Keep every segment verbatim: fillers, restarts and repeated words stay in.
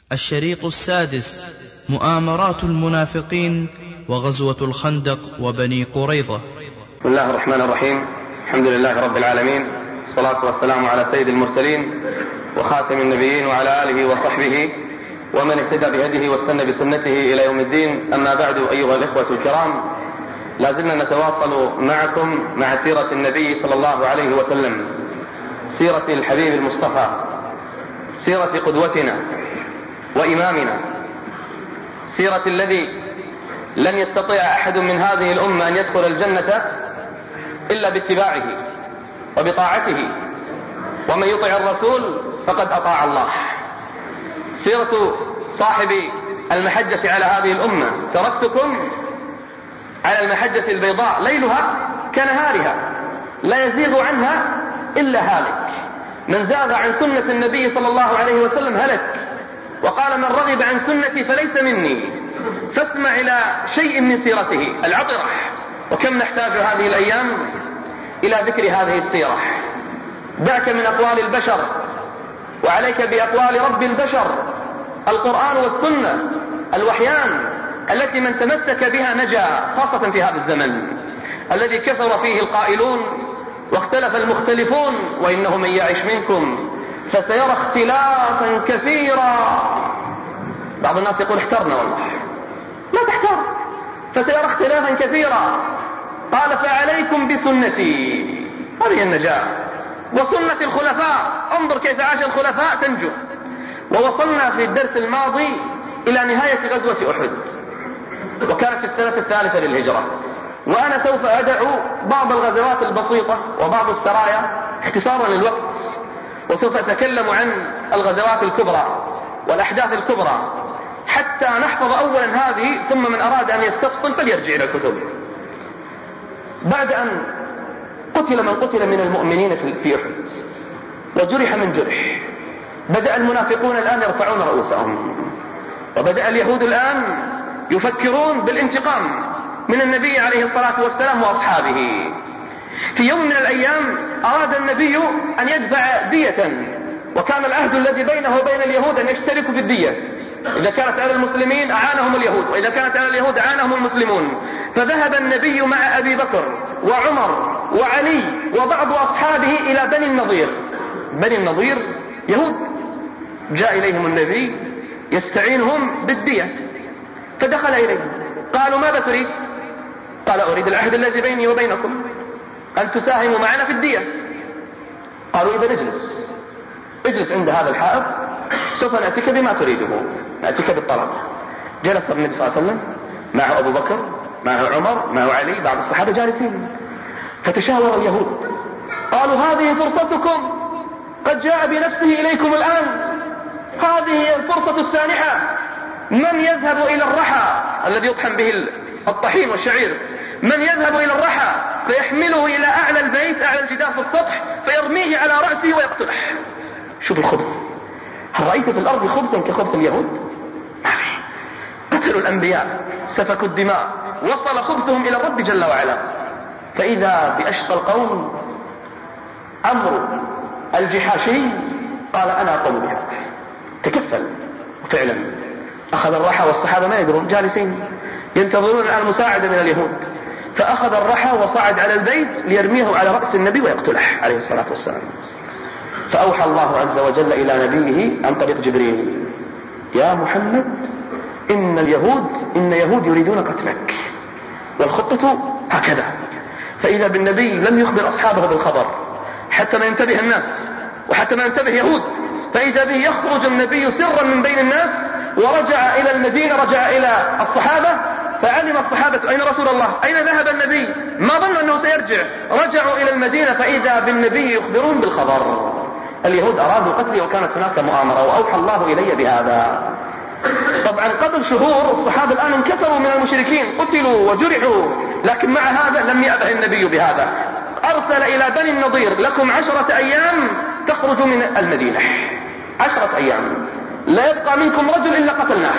الشريط السادس: مؤامرات المنافقين وغزوة الخندق وبني قريظة. بسم الله الرحمن الرحيم. الحمد لله رب العالمين، والصلاة والسلام على سيد المرسلين وخاتم النبيين وعلى آله وصحبه ومن اهتدى بهديه واستنى بسنته إلى يوم الدين. أما بعد، أيها الإخوة الكرام، لازلنا نتواصل معكم مع سيرة النبي صلى الله عليه وسلم، سيرة الحبيب المصطفى، سيرة قدوتنا وإمامنا، سيرة الذي لن يستطيع أحد من هذه الأمة أن يدخل الجنة إلا باتباعه وبطاعته، ومن يطع الرسول فقد أطاع الله. سيرة صاحب المحجة على هذه الأمة: تركتكم على المحجة البيضاء ليلها كنهارها لا يزيغ عنها إلا هالك، من زاغ عن سنة النبي صلى الله عليه وسلم هلك، وقال: من رغب عن سنتي فليس مني. فاسمع إلى شيء من سيرته العطرة. وكم نحتاج هذه الأيام إلى ذكر هذه السيرة. دعك من أقوال البشر وعليك بأقوال رب البشر، القرآن والسنة الوحيان التي من تمسك بها نجا، خاصة في هذا الزمن الذي كثر فيه القائلون واختلف المختلفون: وإنه من يعش منكم فسيرى اختلافا كثيرا. بعض الناس يقول: احترنا، والله لا تحتر، فسيرى اختلافا كثيرا. قال: فعليكم بسنتي، هذه النجاة، وسنة الخلفاء، انظر كيف عاش الخلفاء تنجو. ووصلنا في الدرس الماضي إلى نهاية غزوة أحد، وكانت في السنة الثالثة للهجرة. وأنا سوف أدعو بعض الغزوات البسيطة وبعض السرايا اختصارا للوقت، وسوف أتكلم عن الغزوات الكبرى والأحداث الكبرى حتى نحفظ أولا هذه، ثم من أراد أن يستفصل فليرجع إلى الكتب. بعد أن قتل من قتل من المؤمنين في أحد وجرح من جرح، بدأ المنافقون الآن يرفعون رؤوسهم، وبدأ اليهود الآن يفكرون بالانتقام من النبي عليه الصلاة والسلام وأصحابه. في يوم من الأيام أراد النبي أن يدفع دية، وكان العهد الذي بينه وبين اليهود أن يشتركوا في الدية. إذا كانت على المسلمين أعانهم اليهود، وإذا كانت على اليهود أعانهم المسلمون. فذهب النبي مع أبي بكر وعمر وعلي وبعض أصحابه إلى بني النضير. بني النضير يهود، جاء إليهم النبي يستعينهم بالدية، فدخل إليهم. قالوا: ماذا تريد؟ قال: أريد العهد الذي بيني وبينكم، أن تساهموا معنا في الدية. قالوا: إذا اجلس اجلس عند هذا الحائط، سوف نأتيك بما تريده، نأتيك بالطلب. جلس النبي صلى الله عليه وسلم معه أبو بكر، معه عمر، معه علي، بعض الصحابة جالسين. فتشاور اليهود، قالوا: هذه فرصتكم، قد جاء بنفسه إليكم الآن، هذه هي الفرصة السانحة. من يذهب إلى الرحى الذي يطحن به الطحين والشعير، من يذهب إلى الرحى فيحمله إلى أعلى البيت، أعلى الجدار في السطح، فيرميه على رأسه ويقتله. شوف الخبث. هل رأيت في الأرض خبثا كخبث اليهود؟ ما في. قتلوا الأنبياء، سفكوا الدماء، وصل خبثهم إلى الرب جل وعلا. فإذا بأشقى القوم عمرو الجحاشي قال: أنا أقوم بهذا. تكفل، وفعلا أخذ الرحى، والصحابة ما يدرون، جالسين ينتظرون الآن المساعدة من اليهود. فأخذ الرحى وصعد على البيت ليرميه على رأس النبي ويقتله عليه الصلاة والسلام. فأوحى الله عز وجل إلى نبيه عن طريق جبريل: يا محمد، إن اليهود إن يهود يريدون قتلك، والخطة هكذا. فإذا بالنبي لم يخبر أصحابه بالخبر حتى ما ينتبه الناس وحتى ما ينتبه يهود. فإذا به يخرج النبي سرا من بين الناس ورجع إلى المدينة، رجع إلى الصحابة. فعلم الصحابة: أين رسول الله؟ أين ذهب النبي؟ ما ظنوا أنه سيرجع. رجعوا إلى المدينة فإذا بالنبي يخبرون بالخبر. اليهود أرادوا قتلي وكانت هناك مؤامرة، وأوحى الله إلي بهذا. طبعا قبل شهور الصحابة الآن انكسروا من المشركين، قتلوا وجرحوا، لكن مع هذا لم يأبه النبي بهذا. أرسل إلى بني النضير: لكم عشرة أيام تخرج من المدينة، عشرة أيام لا يبقى منكم رجل إلا قتلناه.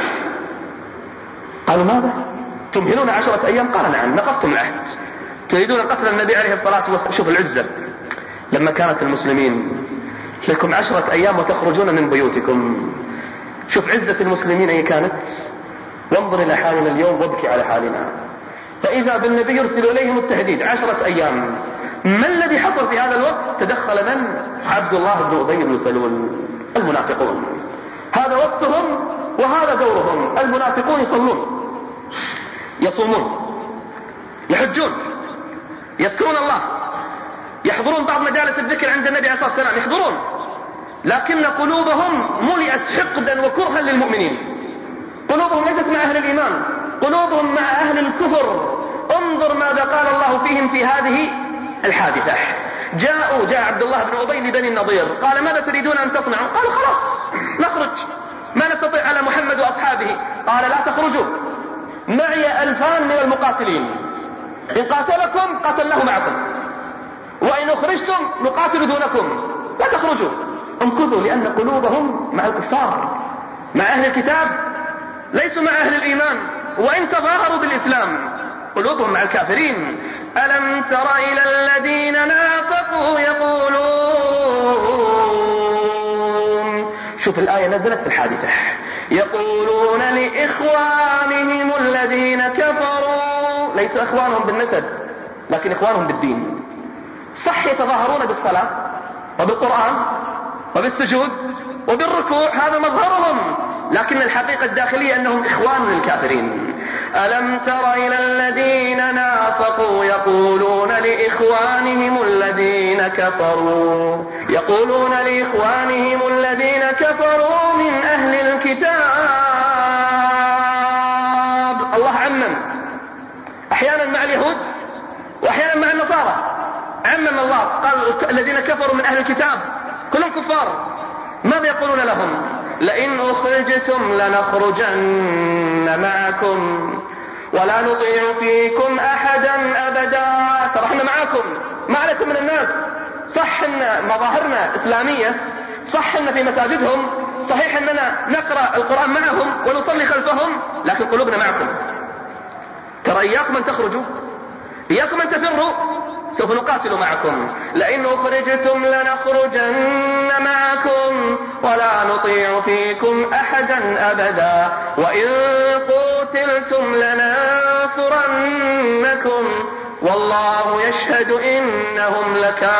قالوا: ماذا تمهلون عشرة أيام؟ قال: نعم، نقضتم العهد، تريدون قتل النبي عليه الصلاة والسلام. شوف العزة، لما كانت المسلمين لكم عشرة أيام وتخرجون من بيوتكم، شوف عزة المسلمين أي كانت، وانظر إلى حالنا اليوم وابكي على حالنا. فإذا بالنبي يرسل إليهم التهديد عشرة أيام. ما الذي حصل في هذا الوقت؟ تدخل من؟ عبد الله بن أبي بن سلول. المنافقون هذا وقتهم وهذا دورهم. المنافقون يصلون، يصومون، يحجون، يذكرون الله، يحضرون بعض مجالس الذكر عند النبي عليه الصلاة والسلام، يحضرون، لكن قلوبهم ملئت حقدا وكرها للمؤمنين. قلوبهم ليست مع أهل الإيمان، قلوبهم مع أهل الكفر. انظر ماذا قال الله فيهم في هذه الحادثة. جاءوا جاء عبد الله بن أبي لبني النضير، قال ماذا تريدون أن تصنعوا؟ قالوا خلاص نخرج، ما نستطيع على محمد وأصحابه. قال لا تخرجوا، معي ألفان من المقاتلين، إن قاتلكم قاتلناه معكم، وإن أخرجتم نقاتل دونكم، لا تخرجوا، امكثوا. لأن قلوبهم مع الكفار، مع أهل الكتاب، ليسوا مع أهل الإيمان، وإن تظاهروا بالإسلام قلوبهم مع الكافرين. ألم تر إلى الذين نافقوا يقولون، شوف الآية نزلت في الحادثة، يقولون لإخوانهم الذين كفروا، ليسوا إخوانهم بالنسب لكن إخوانهم بالدين. صح يتظاهرون بالصلاة وبالقرآن وبالسجود وبالركوع، هذا مظهرهم، لكن الحقيقة الداخلية أنهم إخوان للكافرين. ألم تر إلى الذين نافقوا يقولون لإخوانهم الذين كفروا يقولون لإخوانهم الذين كفروا من أهل الكتاب. الله عمم، أحيانا مع اليهود وأحيانا مع النصارى، عمم الله، قال الذين كفروا من أهل الكتاب كلهم كفار. ماذا يقولون لهم؟ لئن أخرجتم لنخرجن معكم ولا نطيع فيكم أحدا أبدا. ترى احنا معاكم، ما عليكم من الناس. صح ان مظاهرنا إسلامية، صح ان في مساجدهم، صحيح اننا نقرأ القرآن معهم ونصلي خلفهم، لكن قلوبنا معكم. ترى إياكم أن تخرجوا، إياكم أن تفروا، سوف نقاتل معكم. لئن أخرجتم لنخرجن معكم ولا نطيع فيكم أحدا أبدا وإن قتلتم لننصرنكم والله يشهد إنهم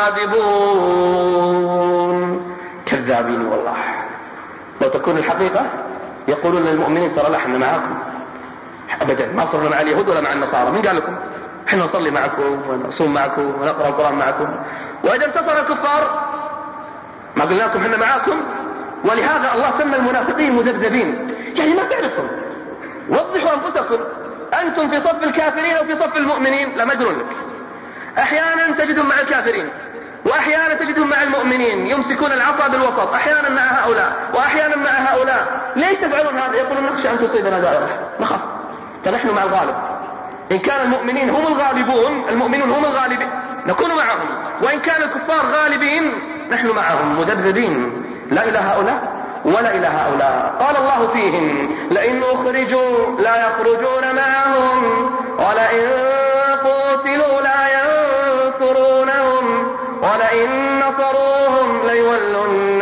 لكاذبون. كذابين والله. لو تكون الحقيقة يقولون للمؤمنين ترى نحن معكم أبدا، ما صرنا مع اليهود ولا مع النصارى. من قال لكم؟ احنا نصلي معكم ونصوم معكم ونقرأ القرآن معكم. وإذا انتصر الكفار ما قلنا لكم احنا معكم. ولهذا الله سمى المنافقين مذبذبين، يعني ما تعرفهم. وضحوا أنفسكم، أنتم في صف الكافرين أو في صف المؤمنين؟ لا، ما يدرون لك. أحيانا تجدهم مع الكافرين وأحيانا تجدهم مع المؤمنين، يمسكون العصا بالوسط، أحيانا مع هؤلاء وأحيانا مع هؤلاء. ليش تفعلون هذا؟ يقولون نخشى أن تصيبنا دائرة، نخاف، فنحن مع الغالب. إن كان المؤمنين هم الغالبون، المؤمنون هم الغالبين، نكون معهم، وإن كان الكفار غالبين نحن معهم مذبذبين، لا إلى هؤلاء ولا إلى هؤلاء. قال الله فيهم لئن أخرجوا لا يخرجون معهم ولئن قتلوا لا ينصرونهم ولئن نصروهم ليولن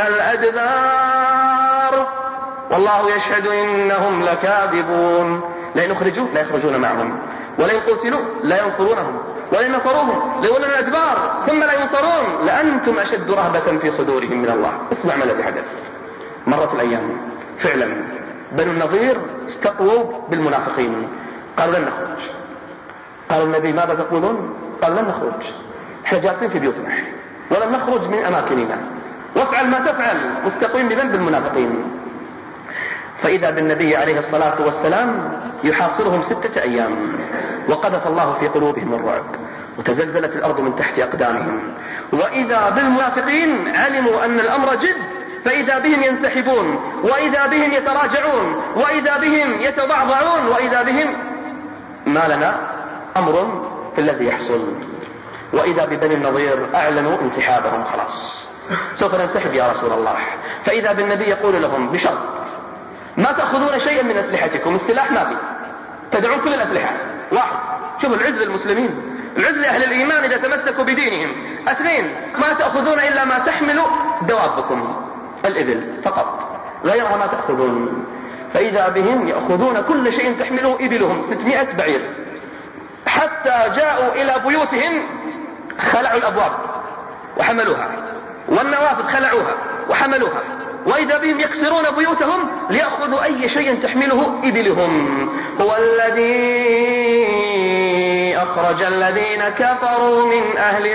الأدبار والله يشهد إنهم لكاذبون. لئن أخرجوا لا يخرجون معهم ولئن قتلوا لا ينصرونهم ولئن نصروهم ليولن الأدبار ثم لا ينصرون لأنتم أشد رهبة في صدورهم من الله. اسمع ما الذي حدث. مرت الأيام فعلا بنو النضير استقووا بالمنافقين، قالوا لن نخرج. قالوا النبي ماذا تقولون؟ قالوا لن نخرج، احنا جالسين في بيوتنا ولن نخرج من أماكننا، وافعل ما تفعل، مستقيم بذنب المنافقين. فإذا بالنبي عليه الصلاة والسلام يحاصرهم ستة أيام، وقذف الله في قلوبهم الرعب وتزلزلت الأرض من تحت أقدامهم. وإذا بالمنافقين علموا أن الأمر جد، فإذا بهم ينسحبون، وإذا بهم يتراجعون، وإذا بهم يتضعضعون، وإذا بهم ما لنا أمر في الذي يحصل. وإذا ببني النضير أعلنوا انسحابهم، خلاص سوف ننسحب يا رسول الله. فإذا بالنبي يقول لهم بشرط ما تأخذون شيئا من أسلحتكم، السلاح ما في، تدعون كل الأسلحة. واحد، شوفوا العز للمسلمين، العز لأهل الإيمان إذا تمسكوا بدينهم. اثنين، ما تأخذون إلا ما تحمل دوابكم، الإبل فقط، غيرها ما تأخذون. فإذا بهم يأخذون كل شيء تحمله إبلهم ستمائة بعير، حتى جاءوا إلى بيوتهم خلعوا الأبواب وحملوها، والنوافذ خلعوها وحملوها، وإذا بهم يكسرون بيوتهم ليأخذوا أي شيء تحمله إبلهم. هو الذي أخرج الذين كفروا من أهل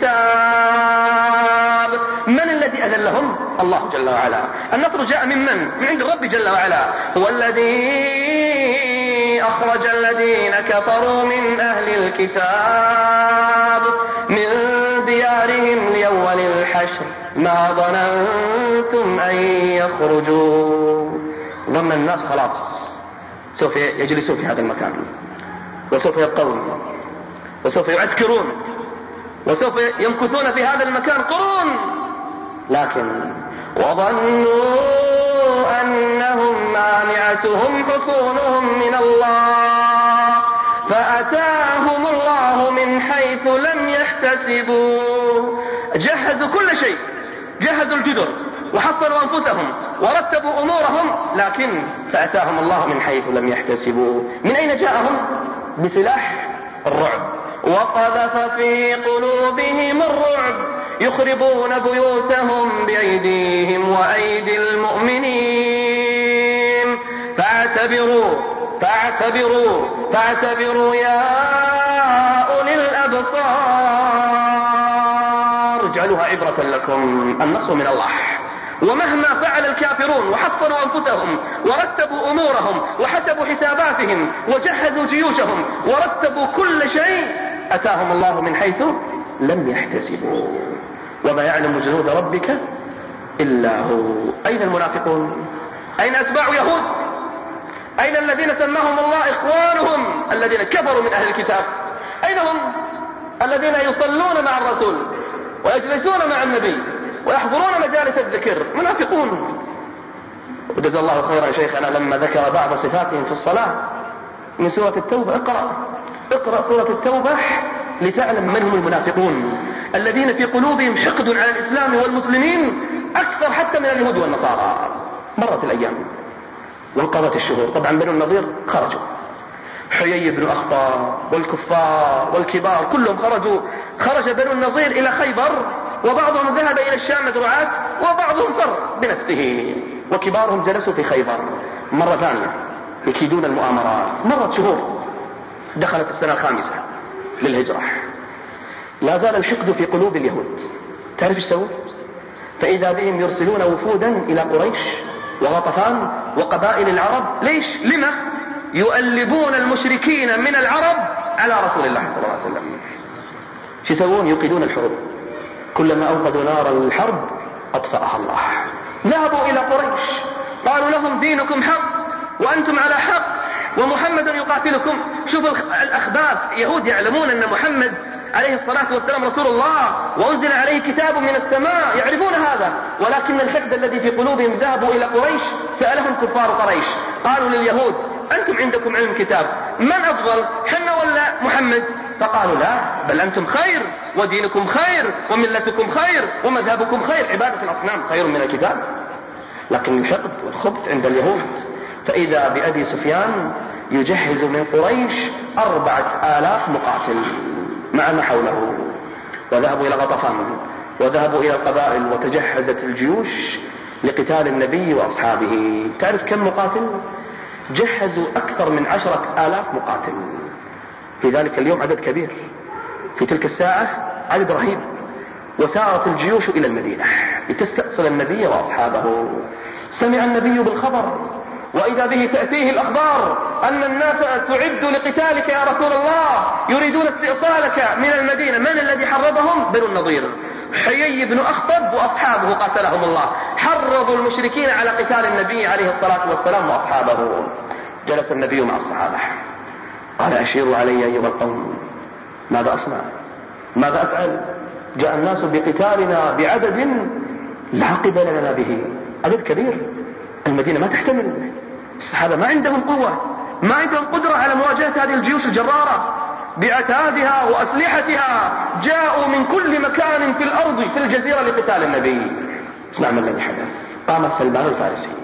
الكتاب. من الذي أذلهم؟ الله جل وعلا. النصر جاء من من؟ من عند الرب جل وعلا. هو الذي أخرج الذين كفروا من أهل الكتاب من ديارهم لأول الحشر ما ظننتم أن يخرجوا. ظن الناس خلاص سوف يجلسون في هذا المكان، وسوف يبقون، وسوف يعسكرون، وسوف يمكثون في هذا المكان قرون، لكن وظنوا أنهم مانعتهم حصونهم من الله فأتاهم الله من حيث لم يحتسبوا. جهزوا كل شيء، جهزوا الجدر وحصنوا أنفسهم ورتبوا أمورهم، لكن فأتاهم الله من حيث لم يحتسبوا. من أين جاءهم؟ بسلاح الرعب. وقذف في قلوبهم الرعب يخربون بيوتهم بأيديهم وأيدي المؤمنين فاعتبروا فاعتبروا فاعتبروا يا أولي الأبصار. اجعلوها عبرة لكم، النصر من الله. ومهما فعل الكافرون وحصنوا أنفسهم ورتبوا أمورهم وحسبوا حساباتهم وجهزوا جيوشهم ورتبوا كل شيء، أتاهم الله من حيث لم يحتسبوا. وما يعلم جنود ربك إلا هو. أين المنافقون؟ أين أتباع يهود؟ أين الذين سماهم الله إخوانهم الذين كفروا من أهل الكتاب؟ أين هم الذين يصلون مع الرسول ويجلسون مع النبي ويحضرون مجالس الذكر؟ منافقون. وجزا الله خيرا شيخنا لما ذكر بعض صفاتهم في الصلاة من سورة التوبة. اقرأ اقرأ سورة التوبة لتعلم من هم المنافقون الذين في قلوبهم حقد على الإسلام والمسلمين أكثر حتى من اليهود والنصارى. مرت الأيام وانقضت الشهور، طبعا بنو النضير خرجوا، حيي بن أخطب والكفار والكبار كلهم خرجوا. خرج بنو النضير إلى خيبر، وبعضهم ذهب إلى الشام مدرعات، وبعضهم فر بنفسه، وكبارهم جلسوا في خيبر. مرة ثانية يكيدون المؤامرات. مرت شهور، دخلت السنة الخامسة للهجرة، لا زال الحقد في قلوب اليهود. تعرف ايش سووا؟ فإذا بهم يرسلون وفودا إلى قريش وغطفان وقبائل العرب. ليش؟ لما؟ يؤلبون المشركين من العرب على رسول الله صلى الله عليه وسلم. شو يسوون؟ يوقدون الحروب، كلما أوقدوا نار الحرب أطفأها الله. ذهبوا إلى قريش قالوا لهم دينكم حق وأنتم على حق ومحمد يقاتلكم. شوفوا الأخبار، يهود يعلمون أن محمد عليه الصلاة والسلام رسول الله وأنزل عليه كتاب من السماء، يعرفون هذا، ولكن الحقد الذي في قلوبهم. ذهبوا إلى قريش سألهم كفار قريش قالوا لليهود أنتم عندكم علم كتاب، من أفضل حنا ولا محمد؟ فقالوا لا، بل أنتم خير ودينكم خير وملتكم خير ومذهبكم خير، عبادة الأصنام خير من الكتاب. لكن الحقد والخبث عند اليهود. فإذا بأبي سفيان يجهز من قريش أربعة آلاف مقاتل مع ما حوله، وذهبوا إلى غطفان وذهبوا إلى القبائل وتجهزت الجيوش لقتال النبي وأصحابه. تعرف كم مقاتل؟ جهزوا أكثر من عشرة آلاف مقاتل. في ذلك اليوم عدد كبير، في تلك الساعة عدد رهيب. وسارت الجيوش إلى المدينة لتستأصل النبي وأصحابه. سمع النبي بالخبر، وإذا به تأتيه الأخبار أن الناس تعدوا لقتالك يا رسول الله، يريدون استئصالك من المدينة. من الذي حرضهم؟ بنو النضير، حيي بن أخطب وأصحابه قاتلهم الله، حرضوا المشركين على قتال النبي عليه الصلاة والسلام وأصحابه. جلس النبي مع الصحابة قال أشيروا علي أيها القوم، ماذا أصنع؟ ماذا أفعل؟ جاء الناس بقتالنا بعدد لا قبل لنا به، عدد كبير، المدينة ما تحتمل. الصحابة ما عندهم قوة، ما عندهم قدرة على مواجهة هذه الجيوش الجرارة بأتادها وأسلحتها. جاءوا من كل مكان في الأرض في الجزيرة لقتال النبي. اسمع ما الذي حدث. قام سلمان الفارسي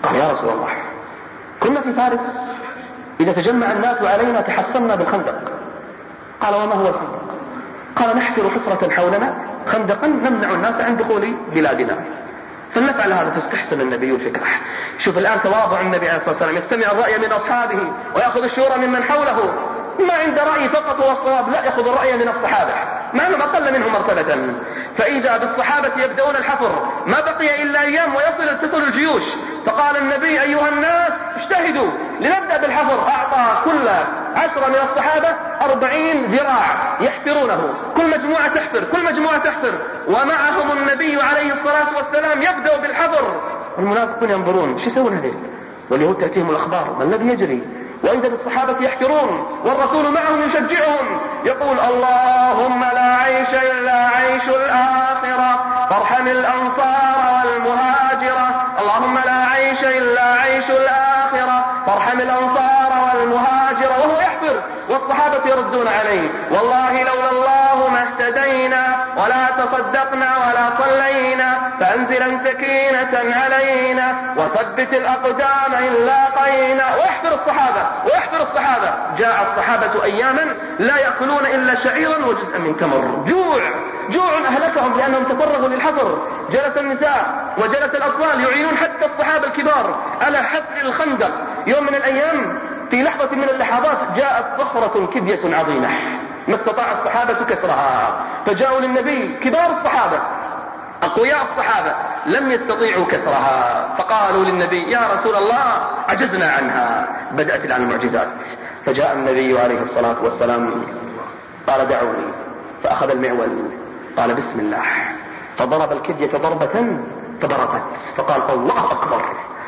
قال يا رسول الله كنا في فارس إذا تجمع الناس علينا تحصلنا بالخندق. قال وما هو الخندق؟ قال نحفر حفرة حولنا خندقا نمنع الناس عن دخول بلادنا. فلنفعل هذا. فاستحسن النبي الفكرة. شوف الآن تواضع النبي عليه الصلاة والسلام، يستمع الرأي من أصحابه ويأخذ الشورى ممن حوله، ما عند رأي فقط هو الصواب، لا، يأخذ الرأي من الصحابة مع أنهم أقل منهم مرتبة. فإذا بالصحابة يبدأون الحفر، ما بقي إلا أيام ويصل تصل الجيوش. فقال النبي أيها الناس اجتهدوا لنبدأ بالحفر. أعطى كل عشرة من الصحابة أربعين ذراع يحفرونه، كل مجموعة تحفر كل مجموعة تحفر ومعهم النبي عليه الصلاة والسلام يبدأ بالحفر. المنافقون ينظرون ايش يسوون هذول، واليهود تأتيهم الأخبار ما الذي يجري، وإذا بالصحابة يحفرون والرسول معهم يشجعهم يقول اللهم لا عيش إلا عيش الآخرة فارحم الأنصار والمهاجرة، اللهم لا عيش إلا عيش الآخرة فارحم الأنصار والمهاجرة، وهو يحفر والصحابة يردون عليه والله لولا الله ما اهتدينا ولا تصدقنا ولا صلينا فأنزلا سكينة علينا وثبت الأقدام إن لاقينا. ويحفر الصحابة ويحفر الصحابة. جاء الصحابة أياما لا يأكلون إلا شعيرا وجزءا من تمر، جوع جوع أهلكهم لأنهم تفرغوا للحفر. جلس النساء وجلس الأطفال يعينون حتى الصحابة الكبار على حفر الخندق. يوم من الأيام في لحظة من اللحظات جاءت صخرة كبية عظيمة ما استطاع الصحابة كسرها، فجاءوا للنبي كبار الصحابة أقوياء الصحابة لم يستطيعوا كسرها، فقالوا للنبي يا رسول الله عجزنا عنها. بدأت الآن المعجزات. فجاء النبي عليه الصلاة والسلام قال دعوني، فأخذ المعول قال بسم الله، فضرب الكبية ضربة فبرقت، فقال الله أكبر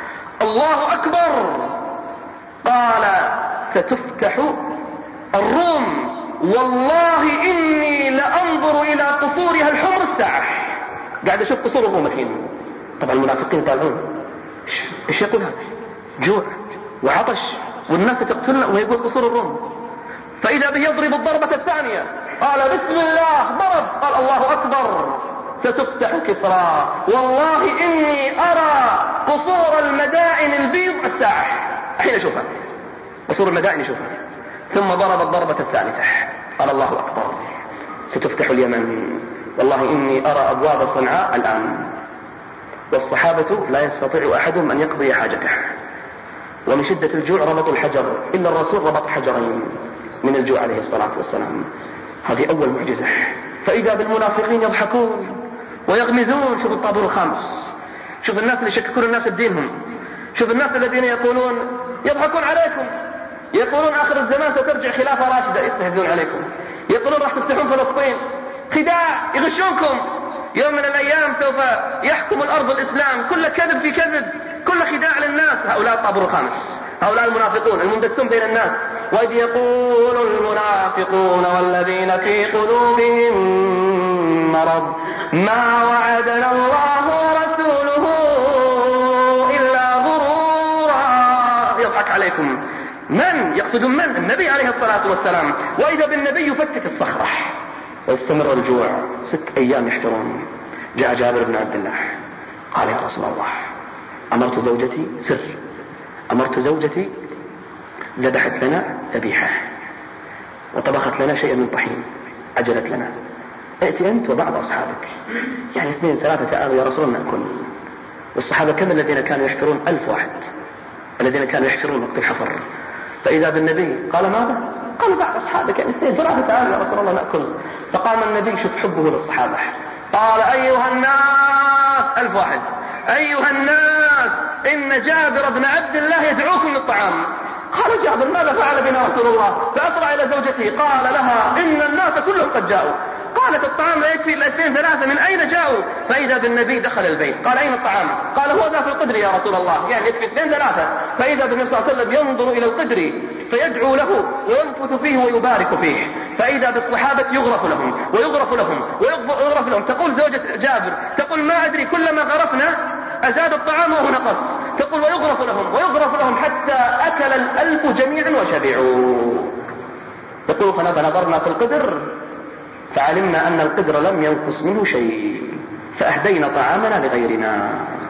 الله أكبر. قال ستفتح الروم والله إني لأنظر إلى قصورها الحمر الساعة. قاعد أشوف قصور الروم الحين. طبعا المنافقين طالعون إيش يقول هذا؟ جوع وعطش والناس تقتلنا ويقول قصور الروم. فإذا به يضرب الضربة الثانية قال بسم الله، ضرب قال الله أكبر ستفتح كسرى والله إني أرى قصور المدائن البيض الساعة. حين أشوفها قصور المدائن يشوفها. ثم ضرب الضربة الثالثة قال الله أكبر ستفتح اليمن والله إني أرى أبواب صنعاء الآن. والصحابة لا يستطيع أحدهم أن يقضي حاجته، ومن شدة الجوع ربطوا الحجر، إلا الرسول ربط حجرين من الجوع عليه الصلاة والسلام. هذه أول معجزة. فإذا بالمنافقين يضحكون ويغمزون. شوف الطابور الخامس، شوف الناس اللي يشككون الناس بدينهم، شوف الناس الذين يقولون يضحكون عليكم، يقولون آخر الزمان سترجع خلافة راشدة، يستهزئون عليكم، يقولون راح تفتحون فلسطين، خداع، يغشونكم. يوم من الأيام سوف يحكم الأرض الإسلام، كل كذب في كذب، كل خداع للناس. هؤلاء الطابور الخامس، هؤلاء المنافقون المندسون بين الناس. وإذ يقول المنافقون والذين في قلوبهم مرض ما وعدنا الله ورسوله إلا غرورا. يضحك عليكم. من يقصدون؟ من؟ النبي عليه الصلاة والسلام. وإذا بالنبي يفتت الصخرة ويستمر الجوع ست أيام يحفرون. جاء جابر بن عبد الله قال يا رسول الله أمرت زوجتي سر أمرت زوجتي ذبحت لنا ذبيحة وطبخت لنا شيئا من طحين عجلت لنا، ائتي أنت وبعض أصحابك، يعني اثنين ثلاثة تعالوا يا رسول الله نأكل. والصحابة كم الذين كانوا يحفرون؟ ألف واحد الذين كانوا يحفرون وقت الحفر. فإذا بالنبي قال ماذا؟ قال بعض أصحابك، يعني اثنين ثلاثة تعالوا يا رسول الله نأكل. فقام النبي شوف حبه للصحابة قال أيها الناس، ألف واحد، أيها الناس إن جابر بن عبد الله يدعوكم للطعام. قال جابر ماذا فعل بنا رسول الله؟ فأسرع إلى زوجته قال لها إن الناس كلهم قد جاءوا. قالت الطعام لا يكفي إلا اثنين ثلاثة، من أين جاءوا؟ فإذا بالنبي دخل البيت قال أين الطعام؟ قال هو ذا في القدر يا رسول الله، يعني يكفي اثنين ثلاثة. فإذا بالنبي صلى الله عليه وسلم ينظر إلى القدر فيدعو له وينفث فيه ويبارك فيه. فإذا بالصحابة يغرف لهم ويغرف لهم ويغرف لهم. تقول زوجة جابر تقول ما أدري كلما غرفنا أزاد الطعام وهو نقص. تقول ويغرف لهم ويغرف لهم حتى أكل الألف جميعا وشبعوا. تقول فنظرنا في القدر فعلمنا أن القدر لم ينقص منه شيء فأهدينا طعامنا لغيرنا.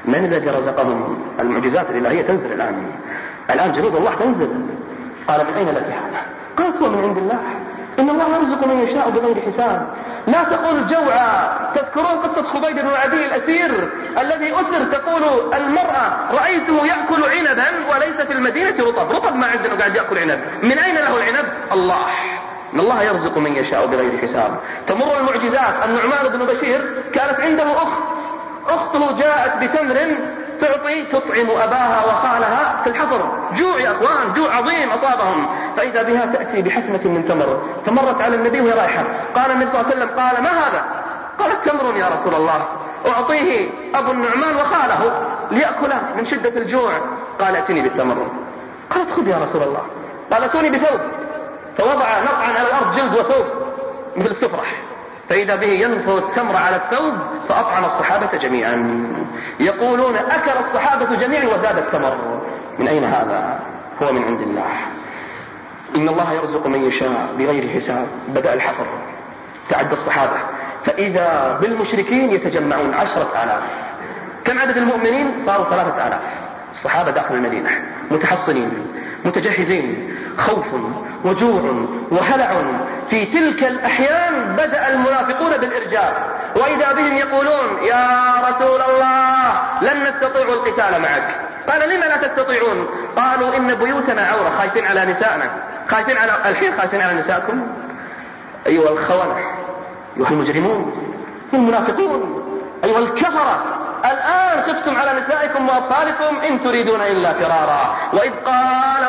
من الذي رزقهم المعجزات الإلهية تنزل الآن الآن جنود الله تنزل. قال من أين لك هذا؟ قالت هو من عند الله، إن الله يرزق من يشاء بغير حساب. لا تقول جوعا. تذكرون قصة خبيب بن عدي الأسير الذي أسر؟ تقول المرأة رأيته يأكل عنبا وليس في المدينة رطب، رطب ما عندنا قاعد يأكل عنب. من أين له العنب؟ الله، إن الله يرزق من يشاء بغير حساب. تمر المعجزات. النعمان بن بشير كانت عنده أخت، أخته جاءت بتمر تعطي تطعم أباها وخالها في الحفر، جوع يا أخوان، جوع عظيم أصابهم، فإذا بها تأتي بحسنة من تمر، فمرت على النبي وهي رايحة. قال النبي صلى الله عليه وسلم قال ما هذا؟ قالت تمر يا رسول الله أعطيه أبو النعمان وخاله ليأكله من شدة الجوع. قال ائتني بالتمر. قالت خذ يا رسول الله. قال ائتوني بثوب، فوضع نطعا على الأرض جلد وثوب مثل السفرح، فإذا به ينفض التمر على الثوب فأطعم الصحابة جميعا. يقولون أكل الصحابة جميعا وزاد التمر. من أين هذا؟ هو من عند الله. إن الله يرزق من يشاء بغير حساب. بدأ الحفر، تعدى الصحابة، فإذا بالمشركين يتجمعون عشرة آلاف. كم عدد المؤمنين؟ صاروا ثلاثة آلاف. الصحابة داخل المدينة متحصنين متجهزين، خوف وجوع وهلع. في تلك الأحيان بدأ المنافقون بالإرجاف، وإذا بهم يقولون يا رسول الله لن نستطيع القتال معك. قال لما لا تستطيعون؟ قالوا إن بيوتنا عورة، خايفين على نسائنا، خايفين على الحين خايفين على نسائكم. أيها الخونة، أيها المجرمون، المنافقون، أيها الكفرة، الآن خفتم على نسائكم وأطفالكم إن تريدون إلا فرارا. وإذ قالت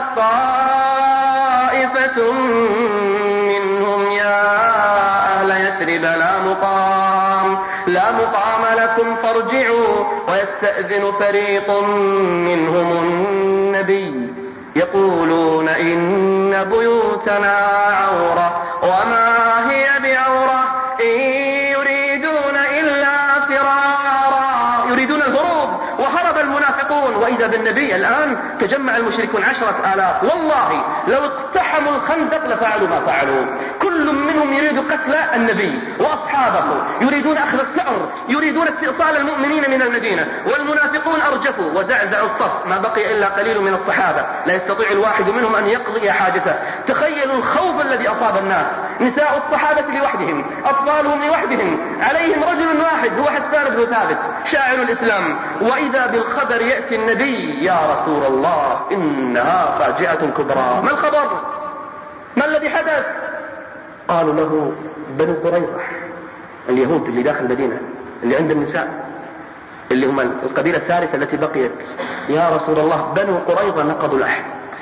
طائفة منهم يا أهل يثرب لا مقام لا مقام لكم فارجعوا. ويستأذن فريق منهم النبي يقولون إن بيوتنا عورة وما هي بعورة إن يريدون إلا فرارا. يريدون الهروب، وهرب المنافقون. وإذا بالنبي الآن تجمع المشركون عشرة آلاف. والله لو اقتحموا الخندق لفعلوا ما فعلوا. كل منهم يريد قتل النبي وأصحابه، يريدون أخذ الثأر، يريدون استئصال المؤمنين من المدينة. والمنافقون أرجفوا وزعزعوا الصف، ما بقي إلا قليل من الصحابة، لا يستطيع الواحد منهم أن يقضي حاجته. تخيلوا الخوف الذي أصاب الناس، نساء الصحابة لوحدهم، أطفالهم لوحدهم، عليهم رجل واحد هو حسان بن ثابت شاعر الإسلام. وإذا بالخبر يأتي النبي يا رسول الله إنها فاجعة كبرى. ما الخبر؟ ما الذي حدث؟ قالوا له بنو قريظة، اليهود اللي داخل المدينة اللي عند النساء، اللي هم القبيلة الثالثة التي بقيت. يا رسول الله بنو قريظة نقضوا العهد،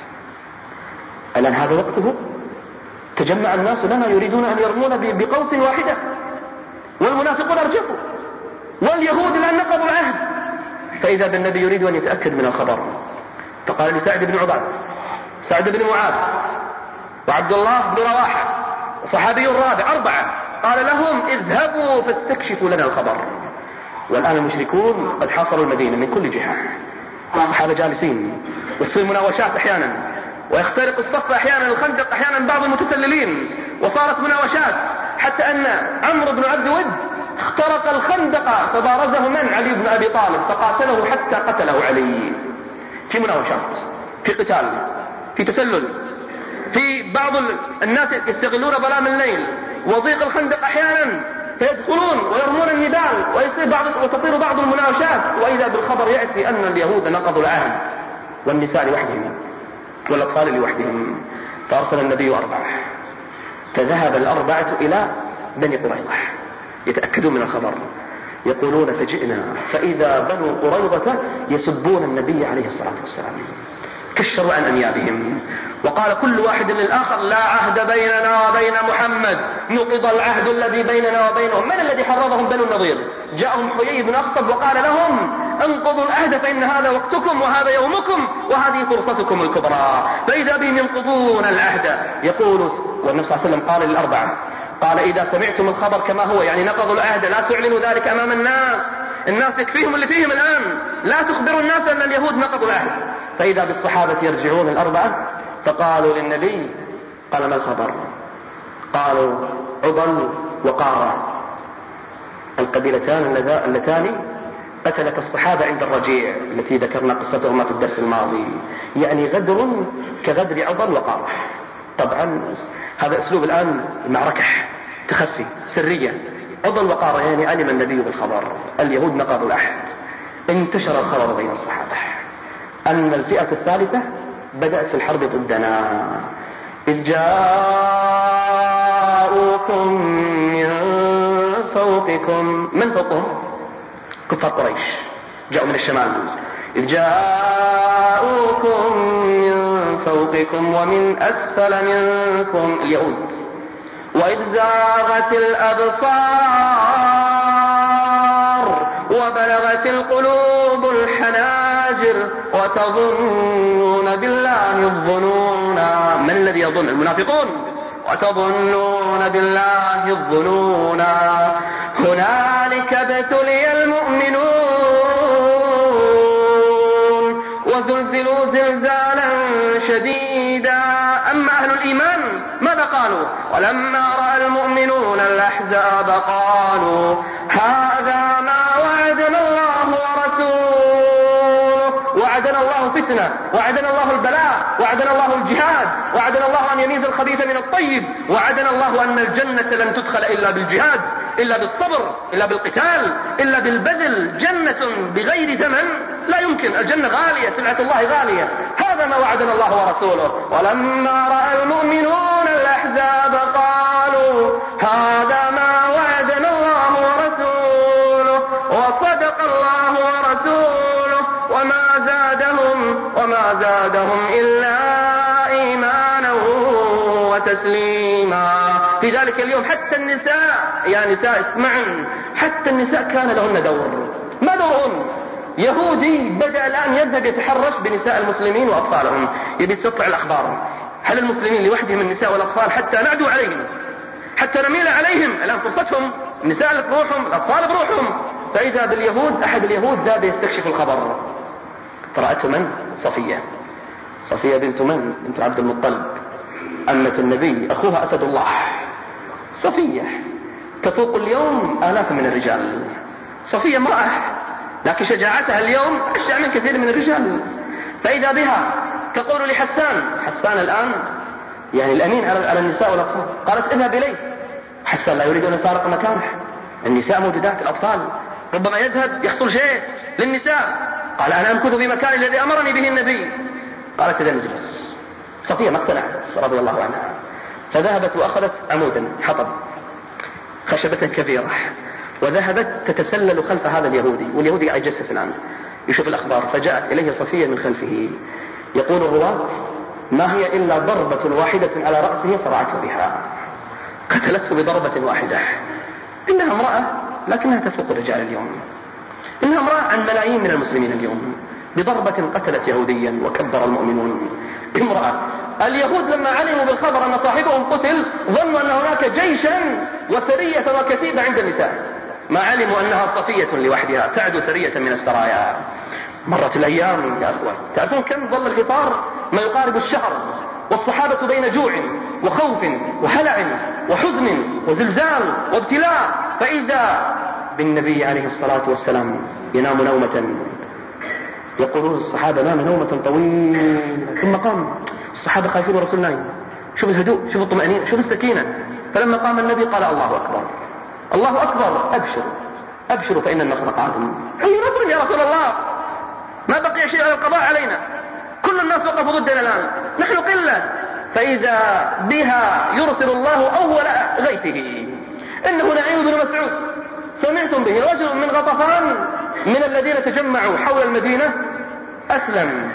الآن هذا وقته. تجمع الناس لنا يريدون أن يرمون بقوس واحدة، والمنافقون أرجفوا، واليهود الآن نقضوا العهد. فإذا بالنبي يريد أن يتأكد من الخبر، فقال لسعد بن عباد، سعد بن معاذ، وعبد الله بن رواحة، وصحابي الرابع، أربعة، قال لهم اذهبوا فاستكشفوا لنا الخبر. والآن المشركون قد حاصروا المدينة من كل جهة، الصحابة جالسين، وتصير مناوشات أحيانا، ويخترق الصف أحيانا، الخندق أحيانا بعض المتسللين، وصارت مناوشات حتى أن عمرو بن عبد ود اخترق الخندق فبارزه من؟ علي بن أبي طالب، فقاتله حتى قتله علي. في مناوشات، في قتال، في تسلل، في بعض الناس يستغلون ظلام الليل وضيق الخندق أحيانا فيدخلون ويرمون النبال، ويصير بعض وتطير بعض المناوشات. وإذا بالخبر يأتي أن اليهود نقضوا العهد، والنساء لوحدهم والأطفال لوحدهم. فأرسل النبي أربعة، فذهب الأربعة إلى بني قريظة يتأكدون من الخبر. يقولون فجئنا فإذا بنو قريظة يسبون النبي عليه الصلاة والسلام، كشروا عن أنيابهم، وقال كل واحد للآخر لا عهد بيننا وبين محمد، نقض العهد الذي بيننا وبينهم. من الذي حرضهم؟ بنو النضير. جاءهم حيي بن أخطب وقال لهم انقضوا العهد فإن هذا وقتكم وهذا يومكم وهذه فرصتكم الكبرى. فإذا بهم ينقضون العهد. يقول والنبي صلى الله عليه وسلم قال للأربعة، قال إذا سمعتم الخبر كما هو، يعني نقضوا العهد، لا تعلنوا ذلك أمام الناس، الناس يكفيهم اللي فيهم الآن، لا تخبروا الناس أن اليهود نقضوا العهد. فإذا بالصحابة يرجعون الأربعة فقالوا للنبي، قال ما الخبر؟ قالوا عضل وقارة، القبيلتان اللتان قتلت الصحابة عند الرجيع التي ذكرنا قصتهما في الدرس الماضي، يعني غدر كغدر عضل وقارة. طبعا هذا أسلوب الآن المعركة، تخفي سرية. عضل وقارة يعني علم النبي بالخبر، اليهود نقضوا العهد، انتشر الخبر بين الصحابة أن الفئة الثالثة بدأت في الحرب ضدنا. إذ جاءوكم من فوقكم، من فوقهم؟ كفار قريش جاءوا من الشمال. إذ جاءوكم من فوقكم ومن أسفل منكم، اليهود. وإذ زاغت الأبصار وبلغت القلوب الحناجر وتظنون بالله الظنون. من الذي يظن؟ المنافقون. وتظنون بالله الظنون. هنالك ابتلي المؤمنون وزلزلوا زلزالا شديدا. أما أهل الإيمان ماذا قالوا؟ ولما رأى المؤمنون الأحزاب قالوا هذا ما وعدنا الله ورسوله. وعدنا الله فتنة، وعدنا الله البلاء، وعدنا الله الجهاد، وعدنا الله أن يميز الخبيث من الطيب، وعدنا الله أن الجنة لن تدخل إلا بالجهاد، إلا بالصبر، إلا بالقتال، إلا بالبذل. جنة بغير ثمن لا يمكن، الجنة غالية، سلعة الله غالية. هذا ما وعدنا الله ورسوله. ولما رأى المؤمنون الأحزاب قالوا هذا ما وعدنا الله ورسوله وصدق الله ورسوله وما زادهم وما زادهم إلا إيمانا وتسليما. في ذلك اليوم حتى النساء، يا نساء اسمعن، حتى النساء كان لهن دور. ما دورهن؟ يهودي بدأ الآن يذهب يتحرش بنساء المسلمين وأطفالهم، يبي يستطلع الأخبار. هل المسلمين لوحدهم النساء والأطفال حتى نعدو عليهم، حتى نميل عليهم؟ الآن فرصتهم، النساء بروحهم، الأطفال بروحهم. فإذا باليهود، أحد اليهود ذهب يستكشف الخبر، فرأته من؟ صفية. صفية بنت من؟ بنت عبد المطلب، أمة النبي، أخوها أسد الله. صفية تفوق اليوم آلاف من الرجال. صفية امرأة، لكن شجاعتها اليوم أشجع من كثير من الرجال. فإذا بها تقول لحسان، حسان الآن يعني الأمين على النساء والأطفال، قالت اذهب إليه. حسان لا يريد أن يفارق مكانه، النساء موجودات، الأطفال، ربما يذهب يحصل شيء للنساء. قال أنا أمكث في مكان الذي أمرني به النبي. قالت إذا نجلس. صفية ما اقتنعت رضي الله عنها، فذهبت وأخذت عمودا حطب، خشبة كبيرة، وذهبت تتسلل خلف هذا اليهودي، واليهودي قاعد يجسس الآن يشوف الأخبار. فجاءت إليه صفية من خلفه، يقول الرواة ما هي إلا ضربة واحدة على رأسه فرعته بها، قتلته بضربة واحدة. إنها امرأة لكنها تفوق الرجال اليوم، إنها امرأة عن ملايين من المسلمين اليوم، بضربة قتلت يهوديا وكبر المؤمنون. امرأة. اليهود لما علموا بالخبر أن صاحبهم قتل ظنوا أن هناك جيشا وسرية وكتيبة عند النساء، ما علموا أنها صفية لوحدها تعدو سرية من السرايا. مرت الأيام يا أخوان، تعرفون كم ظل القطار؟ ما يقارب الشهر، والصحابة بين جوع وخوف وهلع وحزن وزلزال وابتلاء، فإذا بالنبي عليه الصلاة والسلام ينام نومة، يقولون الصحابة نام نومة طويلة ثم قام. الصحابة خايفين ورسول نايم، شوف الهدوء، شوف الطمأنينة، شوف السكينة. فلما قام النبي قال الله أكبر، الله أكبر، أبشروا أبشروا فإن النصر قادم. أي نصر يا رسول الله؟ ما بقي شيء على القضاء علينا، كل الناس وقفوا ضدنا الآن، نحن قلة. فإذا بها يرسل الله أول غيثه. إنه نعيم بن مسعود، سمعتم به، رجل من غطفان من الذين تجمعوا حول المدينة أسلم،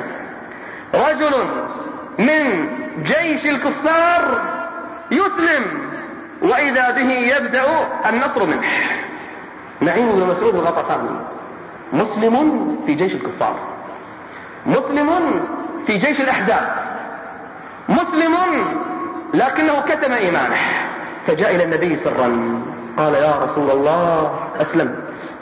رجل من جيش الكفار يسلم، وإذا به يبدأ النصر منه. نعيم بن مسعود الغطفاني مسلم في جيش الكفار، مسلم في جيش الأحزاب، مسلم لكنه كتم إيمانه، فجاء إلى النبي سرا قال يا رسول الله أسلمت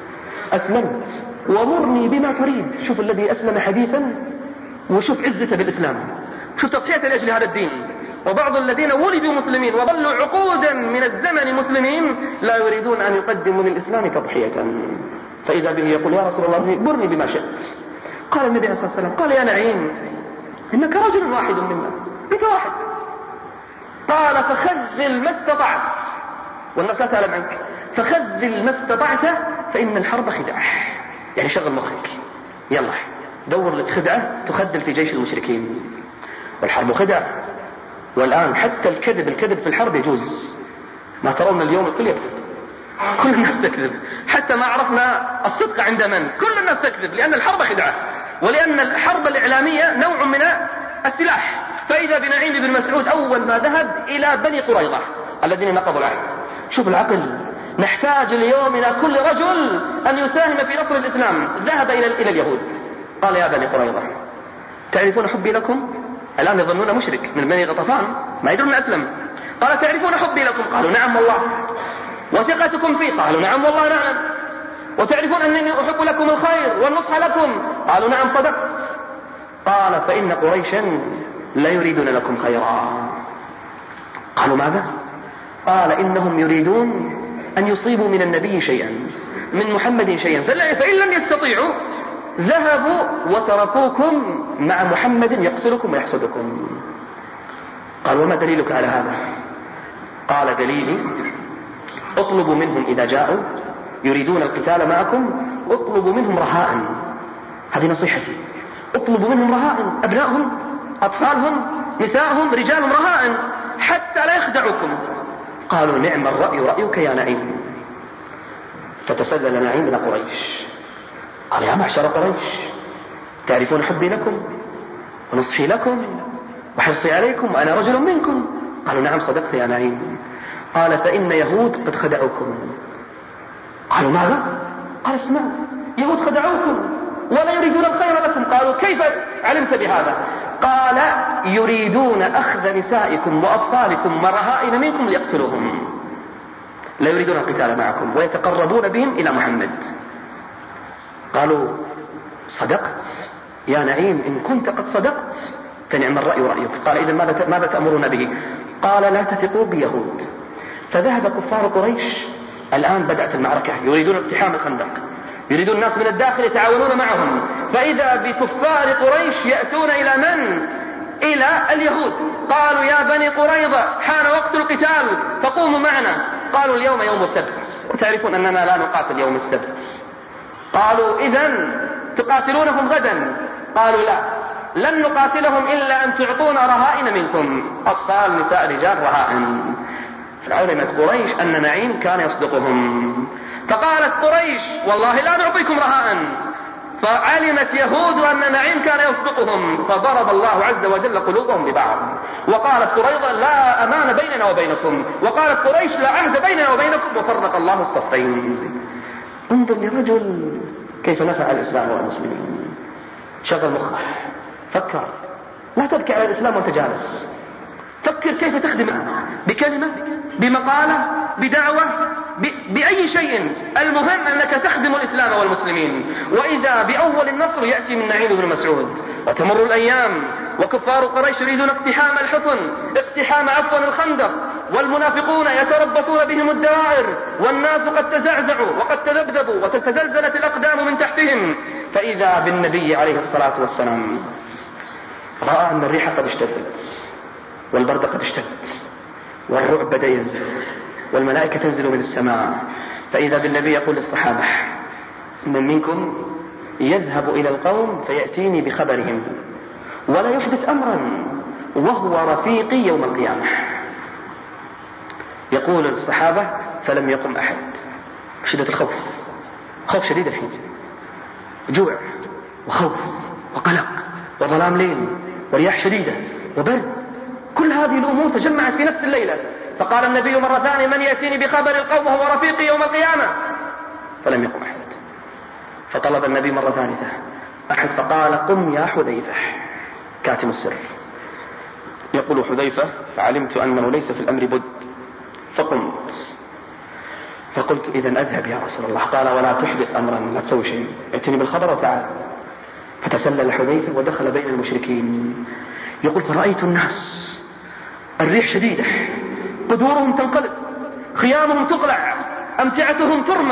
أسلمت ومرني بما تريد. شوف الذي أسلم حديثا، وشوف عزته بالإسلام، شوف تضحيته لأجل هذا الدين. وبعض الذين ولدوا مسلمين وظلوا عقودا من الزمن مسلمين لا يريدون أن يقدموا للإسلام تضحية. فإذا به يقول يا رسول الله مرني بما شئت. قال النبي صلى الله عليه وسلم قال يا نعيم إنك رجل واحد منا، أنت واحد. قال فخذل ما استطعت، والناس لا تعلم عنك، فخذل ما استطعت فإن الحرب خداع. يعني شغل مخك، يلا دور لك خدعة تخدل في جيش المشركين، والحرب خداع. والآن حتى الكذب الكذب في الحرب يجوز. ما ترون اليوم الكل يكذب، كل الناس تكذب، حتى ما عرفنا الصدق عند من، كل الناس تكذب، لأن الحرب خدعة، ولأن الحرب الإعلامية نوع من السلاح. فإذا بنعيم بن مسعود أول ما ذهب إلى بني قريظة الذين نقضوا العهد. شوف العقل، نحتاج اليوم إلى كل رجل أن يساهم في نصر الإسلام. ذهب إلى إلى اليهود، قال يا بني قريظة تعرفون حبي لكم؟ الآن يظنون مشرك من بني غطفان، ما يدرون أسلم. قال تعرفون حبي لكم؟ قالوا نعم والله. وثقتكم فيه؟ قالوا نعم والله نعلم. وتعرفون أنني أحب لكم الخير والنصح لكم؟ قالوا نعم صدقت. قال فإن قريشا لا يريدون لكم خيرا. قالوا ماذا؟ قال إنهم يريدون أن يصيبوا من النبي شيئا، من محمد شيئا، فإن لم يستطيعوا ذهبوا وتركوكم مع محمد يقتلكم ويحسدكم. قال وما دليلك على هذا؟ قال دليلي اطلبوا منهم إذا جاءوا يريدون القتال معكم، اطلبوا منهم رهائن. هذه نصيحتي، اطلبوا منهم رهائن، أبنائهم أطفالهم نسائهم رجالهم رهائن حتى لا يخدعوكم. قالوا نعم الرأي رأيك يا نعيم. فتسلل نعيم إلى قريش قال يا معشر قريش تعرفون حبي لكم ونصحي لكم وحرصي عليكم وأنا رجل منكم. قالوا نعم صدقت يا نعيم. قال فإن يهود قد خدعوكم. قالوا ماذا؟ قال اسمع، يهود خدعوكم ولا يريدون الخير لكم. قالوا كيف علمت بهذا؟ قال يريدون أخذ نسائكم وأطفالكم ورهائن منكم ليقتلوهم، لا يريدون القتال معكم ويتقربون بهم إلى محمد. قالوا صدقت يا نعيم، إن كنت قد صدقت فنعم الرأي رأيك. قال إذن ماذا, ماذا تأمرون به؟ قال لا تثقوا بيهود. فذهب كفار قريش. الآن بدأت المعركة، يريدون اقتحام الخندق، يريدون الناس من الداخل يتعاونون معهم. فإذا بكفار قريش يأتون إلى من؟ إلى اليهود. قالوا يا بني قريظة حان وقت القتال فقوموا معنا. قالوا اليوم يوم السبت وتعرفون أننا لا نقاتل يوم السبت. قالوا إذن تقاتلونهم غدا؟ قالوا لا، لن نقاتلهم إلا أن تعطونا رهائن منكم، أطفال نساء رجال رهائن. فعلمت قريش أن نعيم كان يصدقهم، فقالت قريش والله لا نعطيكم رهائن. فعلمت يهود أن نعيم كان يصدقهم، فضرب الله عز وجل قلوبهم ببعض. وقالت قريظة لا أمان بيننا وبينكم، وقالت قريش لا عهد بيننا وبينكم، وفرق الله الصفين. انظر لرجل كيف نفع الإسلام والمسلمين. شغل مخه، فكر، لا تبكي على الإسلام وانت جالس، فكر كيف تخدمه بكلمة، بمقالة، بدعوة، ب... بأي شيء. المهم أنك تخدم الإسلام والمسلمين. وإذا بأول النصر يأتي من نعيم بن مسعود. وتمر الأيام وكفار قريش يريدون اقتحام الحصن، اقتحام عفوا الخندق، والمنافقون يتربصون بهم الدوائر، والناس قد تزعزعوا وقد تذبذبوا وتتزلزلت الأقدام من تحتهم. فإذا بالنبي عليه الصلاة والسلام رأى أن الريح قد اشتدت والبرد قد اشتد والرعب بدأ ينزل والملائكة تنزل من السماء. فإذا بالنبي يقول للصحابة من منكم يذهب إلى القوم فيأتيني بخبرهم ولا يحدث أمرا وهو رفيقي يوم القيامة. يقول الصحابة فلم يقم أحد. شدة الخوف، خوف شديد الحين، جوع وخوف وقلق وظلام ليل ورياح شديدة وبرد، كل هذه الأمور تجمعت في نفس الليلة. فقال النبي مرة ثانية من يأتيني بخبر القوم وهو رفيقي يوم القيامة؟ فلم يقم أحد. فطلب النبي مرة ثالثة أحد فقال قم يا حذيفة كاتم السر. يقول حذيفة فعلمت أنه ليس في الأمر بد فقمت فقلت إذن أذهب يا رسول الله. قال ولا تحدث أمرا، لا تسوي شيء، ائتني بالخبر وتعال. فتسلل حذيفة ودخل بين المشركين. يقول فرأيت الناس الريح شديدة، قدورهم تنقلب، خيامهم تقلع، أمتعتهم ترمى،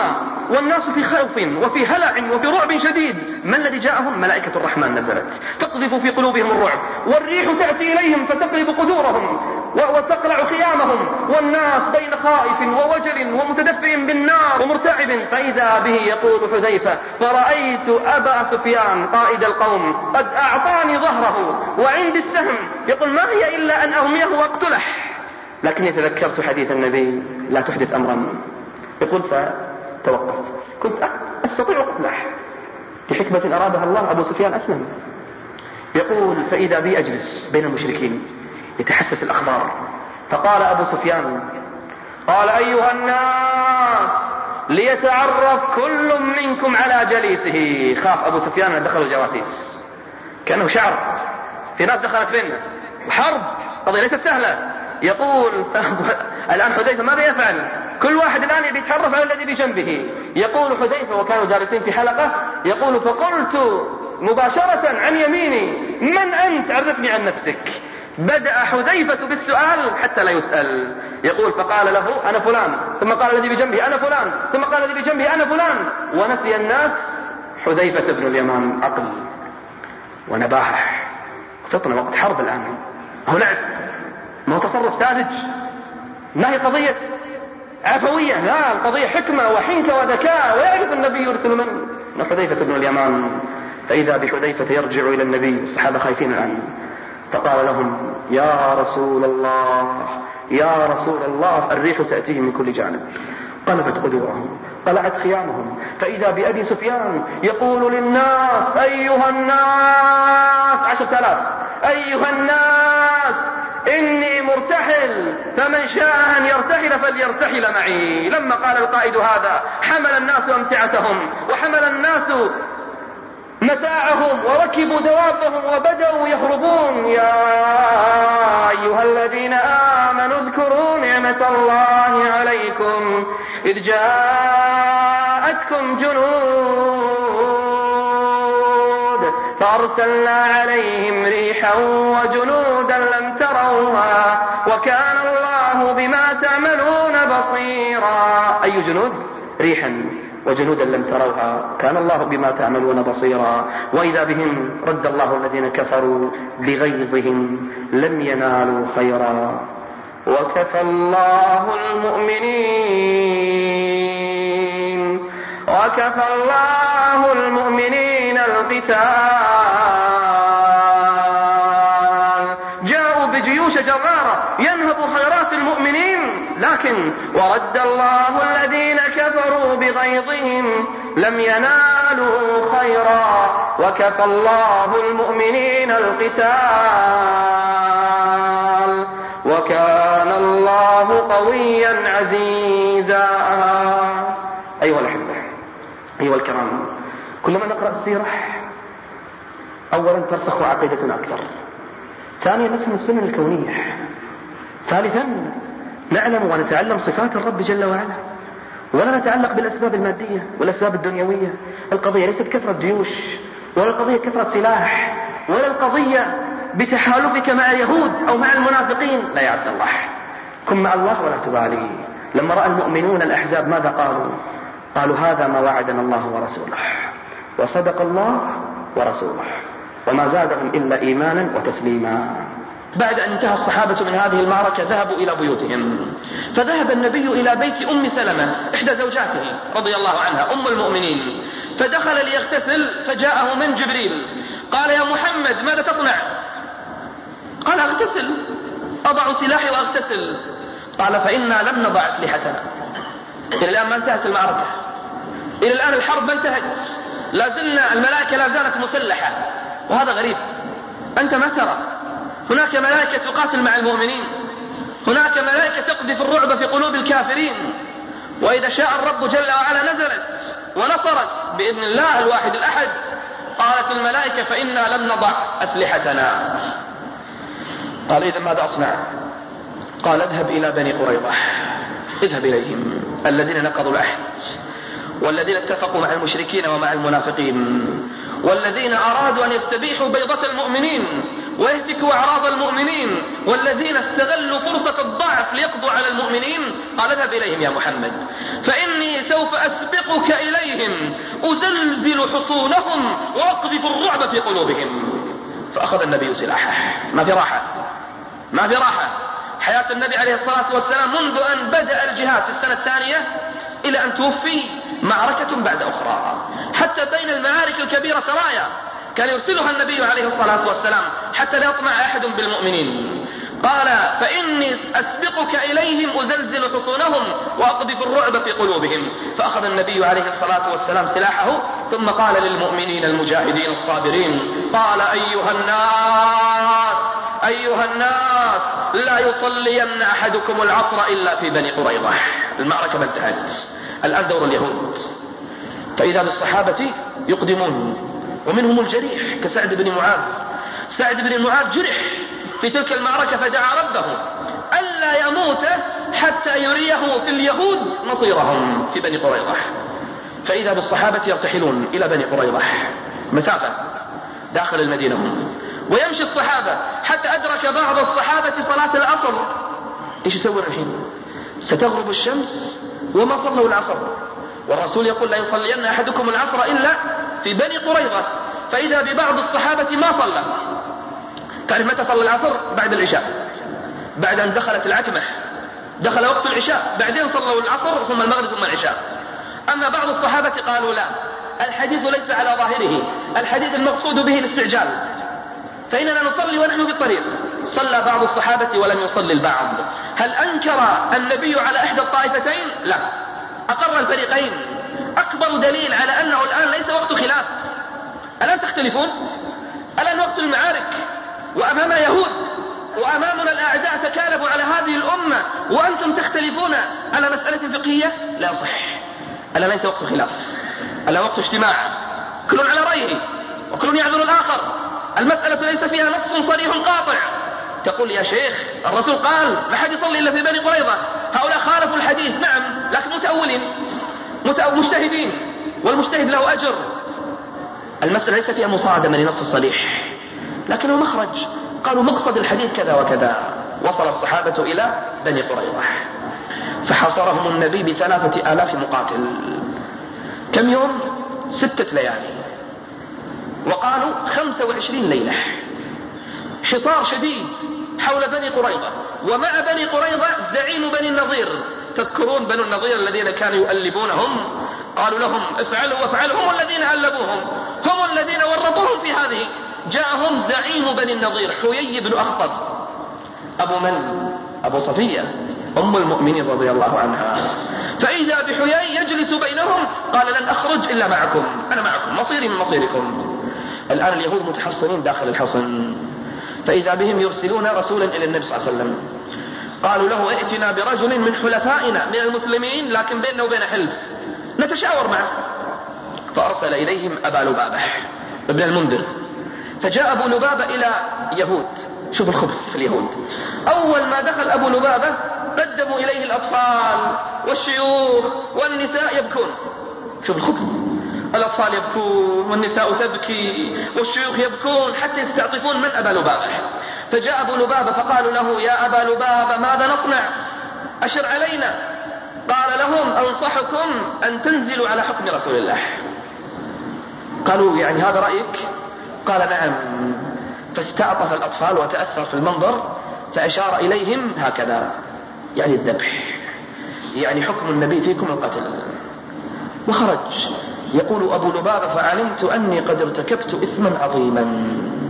والناس في خوف وفي هلع وفي رعب شديد. ما الذي جاءهم؟ ملائكة الرحمن نزلت تقذف في قلوبهم الرعب، والريح تأتي إليهم فتقلب قدورهم وتقلع خيامهم، والناس بين خائف ووجل ومتدفئ بالنار ومرتعب. فإذا به يقول حذيفة: فرأيت أبا سفيان قائد القوم قد أعطاني ظهره وعندي السهم، يقول: ما هي إلا أن أرميه وأقتلح، لكني تذكرت حديث النبي: لا تحدث أمرا. يقول: فتوقفت، كنت أستطيع قتلح بحكمة أرادها الله. أبو سفيان أسلم. يقول: فإذا بي أجلس بين المشركين يتحسس الأخبار، فقال أبو سفيان: قال: أيها الناس، ليتعرف كل منكم على جليسه. خاف أبو سفيان أن دخلوا الجواسيس، كأنه شعر في ناس دخلت بيننا وحرب، قضية ليست سهلة. يقول الآن حذيفة ماذا يفعل؟ كل واحد الآن يتعرف على الذي بجنبه. يقول حذيفة وكانوا جالسين في حلقة، يقول: فقلت مباشرة عن يميني: من أنت؟ عرفني عن نفسك. بدأ حذيفة بالسؤال حتى لا يسأل. يقول: فقال له: أنا فلان، ثم قال الذي بجنبه: أنا فلان، ثم قال الذي بجنبه: أنا فلان. ونسي الناس حذيفة بن اليمان عقل ونباهة فطنة. وقت حرب الآن، هو لعب، ما هو تصرف ساذج، ما هي قضية عفوية، لا، القضية حكمة وحنكة وذكاء، ويعرف النبي يرسل من حذيفة بن اليمان. فإذا بحذيفة يرجع إلى النبي، الصحابة خايفين الآن، فقال لهم: يا رسول الله، يا رسول الله، الريح تأتيه من كل جانب. قلبت قدورهم، قلعت خيامهم، فإذا بأبي سفيان يقول للناس: أيها الناس، عشرة آلاف، أيها الناس، إني مرتحل، فمن شاء أن يرتحل فليرتحل معي. لما قال القائد هذا حمل الناس أمتعتهم وحمل الناس متاعهم وركبوا دوابهم وبدأوا يهربون. يا أيها الذين آمنوا اذكروا نعمة الله عليكم إذ جاءتكم جنود فأرسلنا عليهم ريحا وجنودا لم تروها وكان الله بما تعملون بصيرا. أي جنود؟ ريحا وجنودا لم تروها، كان الله بما تعملون بصيرا. وإذا بهم رد الله الذين كفروا بغيظهم لم ينالوا خيرا وكفى الله المؤمنين وكفى الله المؤمنين القتال. جاءوا بجيوش جرارة ينهب خيرات المؤمنين، لكن ورد الله الذين كفروا بغيظهم لم ينالوا خيرا وكفى الله المؤمنين القتال وكان الله قويا عزيزا. أيها الأحبة، أيها الكرام، كلما نقرأ السيرة أولا ترسخ عقيدتنا أكثر، ثانيا نفهم السنة الكونية، ثالثا نعلم ونتعلم صفات الرب جل وعلا، ولا نتعلق بالأسباب المادية والأسباب الدنيوية. القضية ليست كثرة جيوش، ولا القضية كثرة سلاح، ولا القضية بتحالفك مع اليهود أو مع المنافقين. لا يا عبد الله، كن مع الله ولا تبالي. لما رأى المؤمنون الأحزاب ماذا قالوا؟ قالوا: هذا ما وعدنا الله ورسوله وصدق الله ورسوله وما زادهم إلا إيمانا وتسليما. بعد أن انتهى الصحابة من هذه المعركة ذهبوا إلى بيوتهم، فذهب النبي إلى بيت أم سلمة إحدى زوجاته رضي الله عنها أم المؤمنين، فدخل ليغتسل فجاءه من جبريل قال: يا محمد ماذا تصنع؟ قال: أغتسل، أضع سلاحي وأغتسل. قال: فإنا لم نضع أسلحتنا. إلى الآن ما انتهت المعركة، إلى الآن الحرب ما انتهت، لا زلنا الملائكة لا زالت مسلحة. وهذا غريب، أنت ما ترى هناك ملائكة تقاتل مع المؤمنين، هناك ملائكة تقذف الرعب في قلوب الكافرين، وإذا شاء الرب جل وعلا نزلت ونصرت بإذن الله الواحد الأحد. قالت الملائكة: فإنا لم نضع أسلحتنا. قال: إذا ماذا أصنع؟ قال: اذهب إلى بني قريظة، اذهب إليهم الذين نقضوا العهد والذين اتفقوا مع المشركين ومع المنافقين والذين أرادوا أن يستبيحوا بيضة المؤمنين ويهتكوا أعراض المؤمنين والذين استغلوا فرصة الضعف ليقضوا على المؤمنين، قال اذهب إليهم يا محمد فإني سوف أسبقك إليهم أزلزل حصونهم وأقذف الرعب في قلوبهم. فأخذ النبي سلاحه. ما في راحة، ما في راحة. حياة النبي عليه الصلاة والسلام منذ أن بدأ الجهاد في السنة الثانية إلى أن توفي معركة بعد أخرى، حتى بين المعارك الكبيرة سرايا كان يرسلها النبي عليه الصلاة والسلام حتى لا يطمع أحد بالمؤمنين. قال فإني أسبقك إليهم أزلزل حصونهم وأقذف الرعب في قلوبهم. فأخذ النبي عليه الصلاة والسلام سلاحه ثم قال للمؤمنين المجاهدين الصابرين، قال أيها الناس أيها الناس لا يصلين أحدكم العصر إلا في بني قريظة. المعركة ما انتهت، الآن دور اليهود. فإذا بالصحابة يقدمون ومنهم الجريح كسعد بن معاذ. سعد بن معاذ جرح في تلك المعركة فدعا ربه ألا يموت حتى يريه في اليهود نصيرهم في بني قريظة. فإذا بالصحابة يرتحلون إلى بني قريظة، مسافة داخل المدينة هم. ويمشي الصحابة حتى أدرك بعض الصحابة صلاة العصر. إيش يسوون الحين؟ ستغرب الشمس وما صلوا العصر، والرسول يقول لا يصلين أحدكم العصر إلا في بني قريظة. فإذا ببعض الصحابة ما صلى. تعرف متى صلى العصر؟ بعد العشاء، بعد أن دخلت العتمة، دخل وقت العشاء، بعدين صلوا العصر ثم المغرب ثم العشاء. أما بعض الصحابة قالوا لا، الحديث ليس على ظاهره، الحديث المقصود به الاستعجال، فإننا نصلي ونحن في الطريق. صلى بعض الصحابة ولم يصلي البعض. هل أنكر النبي على إحدى الطائفتين؟ لا، أقر الفريقين. أكبر دليل على أنه الآن ليس وقت خلاف. الآن تختلفون، الآن وقت المعارك وأمام يهود وأمامنا الأعداء تكالبوا على هذه الأمة وأنتم تختلفون على مسألة فقهية، لا صح. الآن ليس وقت خلاف، الآن وقت اجتماع، كل على رأيه وكل يعذر الآخر. المسألة ليس فيها نص صريح قاطع تقول يا شيخ الرسول قال ما حد يصلي إلا في بني قريظة. هؤلاء خالفوا الحديث، نعم، لكن متأولين مجتهدين، والمجتهد له أجر. المسألة ليس فيها مصادمة لنص صريح، لكنه مخرج. قالوا مقصد الحديث كذا وكذا. وصل الصحابة إلى بني قريظة فحاصرهم النبي بثلاثة آلاف مقاتل. كم يوم؟ ستة ليالي، وقالوا خمسة وعشرين ليلة. حصار شديد حول بني قريظة، ومع بني قريظة زعيم بني النضير. تذكرون بني النضير الذين كانوا يؤلبونهم؟ قالوا لهم افعلوا وافعلوا، هم الذين ألبوهم، هم الذين ورطوهم في هذه. جاءهم زعيم بني النضير حيي بن أخطب، أبو من؟ أبو صفية أم المؤمنين رضي الله عنها. فإذا بحيي يجلس بينهم قال لن أخرج إلا معكم، أنا معكم، مصيري من مصيركم. الآن اليهود متحصنين داخل الحصن، فإذا بهم يرسلون رسولا إلى النبي صلى الله عليه وسلم. قالوا له ائتنا برجل من حلفائنا من المسلمين لكن بيننا وبين حلف نتشاور معه. فأرسل إليهم أبا لبابة ابن المنذر. فجاء أبو لبابة إلى يهود. شوف الخبث في اليهود. أول ما دخل أبو لبابة قدموا إليه الأطفال والشيوخ والنساء يبكون. شوف الخبث، الأطفال يبكون والنساء تبكي والشيوخ يبكون حتى يستعطفون من أبا لبابة. فجاء أبو لبابة فقالوا له يا أبا لبابة ماذا نصنع؟ أشر علينا. قال لهم أنصحكم أن تنزلوا على حكم رسول الله. قالوا يعني هذا رأيك؟ قال نعم. فاستعطف الأطفال وتأثر في المنظر فأشار إليهم هكذا، يعني الذبح، يعني حكم النبي فيكم القتل. وخرج يقول أبو لبابة فعلمت أني قد ارتكبت إثما عظيما.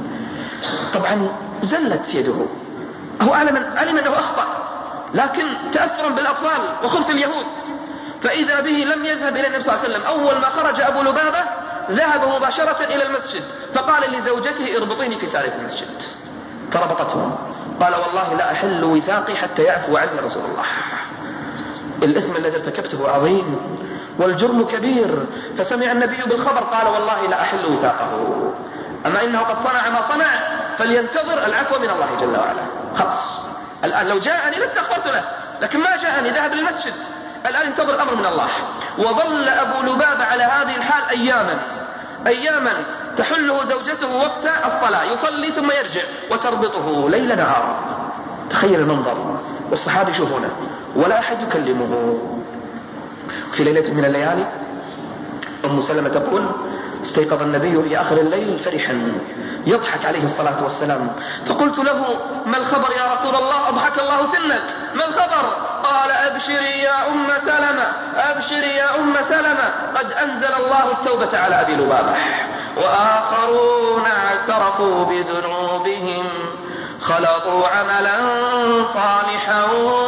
طبعا زلت يده، هو علم أنه أخطأ، لكن تأثرا بالأطفال وخبث اليهود. فإذا به لم يذهب إلى النبي صلى الله عليه وسلم. أول ما خرج أبو لبابة ذهب مباشرة إلى المسجد فقال لزوجته اربطيني في سارية المسجد، فربطته. قال والله لا أحل وثاقي حتى يعفو عني رسول الله. الإثم الذي ارتكبته عظيم والجرم كبير. فسمع النبي بالخبر قال والله لا أحل وثاقه، أما إنه قد صنع ما صنع فلينتظر العفو من الله جل وعلا. خلاص الآن لو جاءني لاستغفرت له، لكن ما جاءني، ذهب للمسجد. الآن انتظر الأمر من الله. وظل أبو لبابة على هذه الحال أياما أياما تحله زوجته وقت الصلاة، يصلي ثم يرجع وتربطه ليل نهار. تخيل المنظر، والصحابة يشوفونه ولا أحد يكلمه. في ليلة من الليالي أم سلمة تقول: استيقظ النبي في آخر الليل فرحا يضحك عليه الصلاة والسلام، فقلت له: ما الخبر يا رسول الله؟ أضحك الله سنك، ما الخبر؟ قال: أبشري يا أم سلمة، أبشري يا أم سلمة، قد أنزل الله التوبة على أبي لبابة، وآخرون اعترفوا بذنوبهم خلطوا عملا صالحا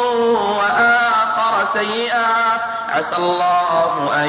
وآخر سيئا عسى الله أن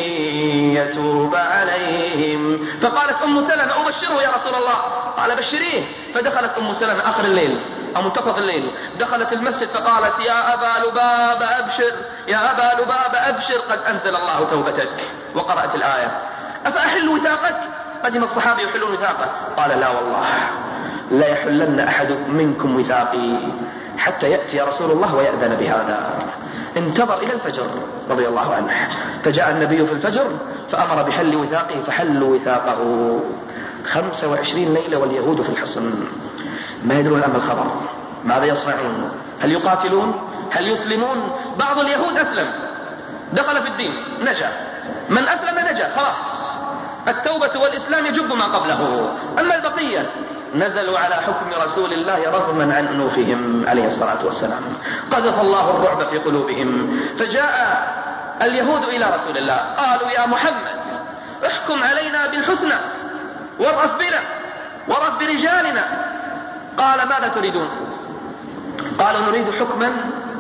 يتوب عليهم. فقالت أم سلمة: أبشره يا رسول الله. قال: بشريه. فدخلت أم سلمة آخر الليل أو منتصف الليل، دخلت المسجد فقالت: يا أبا لباب أبشر، يا أبا لباب أبشر، قد أنزل الله توبتك. وقرأت الآية: أفأحل وثاقك؟ قدم الصحابة يحلون وثاقه. قال: لا والله لا يحلن أحد منكم وثاقي حتى يأتي رسول الله ويأذن بهذا. انتظر إلى الفجر رضي الله عنه، فجاء النبي في الفجر فأمر بحل وثاقه فحلوا وثاقه. خمسة وعشرين ليلة واليهود في الحصن، ما يدرون أما الخبر. ماذا يصنعون؟ هل يقاتلون؟ هل يسلمون؟ بعض اليهود أسلم، دخل في الدين، نجا. من أسلم نجا، خلاص، التوبة والإسلام يجب ما قبله. أما البقية نزلوا على حكم رسول الله رغما عن أنوفهم عليه الصلاة والسلام. قذف الله الرعب في قلوبهم. فجاء اليهود إلى رسول الله قالوا: يا محمد احكم علينا بالحسنى وارأف بنا وارأف برجالنا. قال: ماذا تريدون؟ قالوا: نريد حكما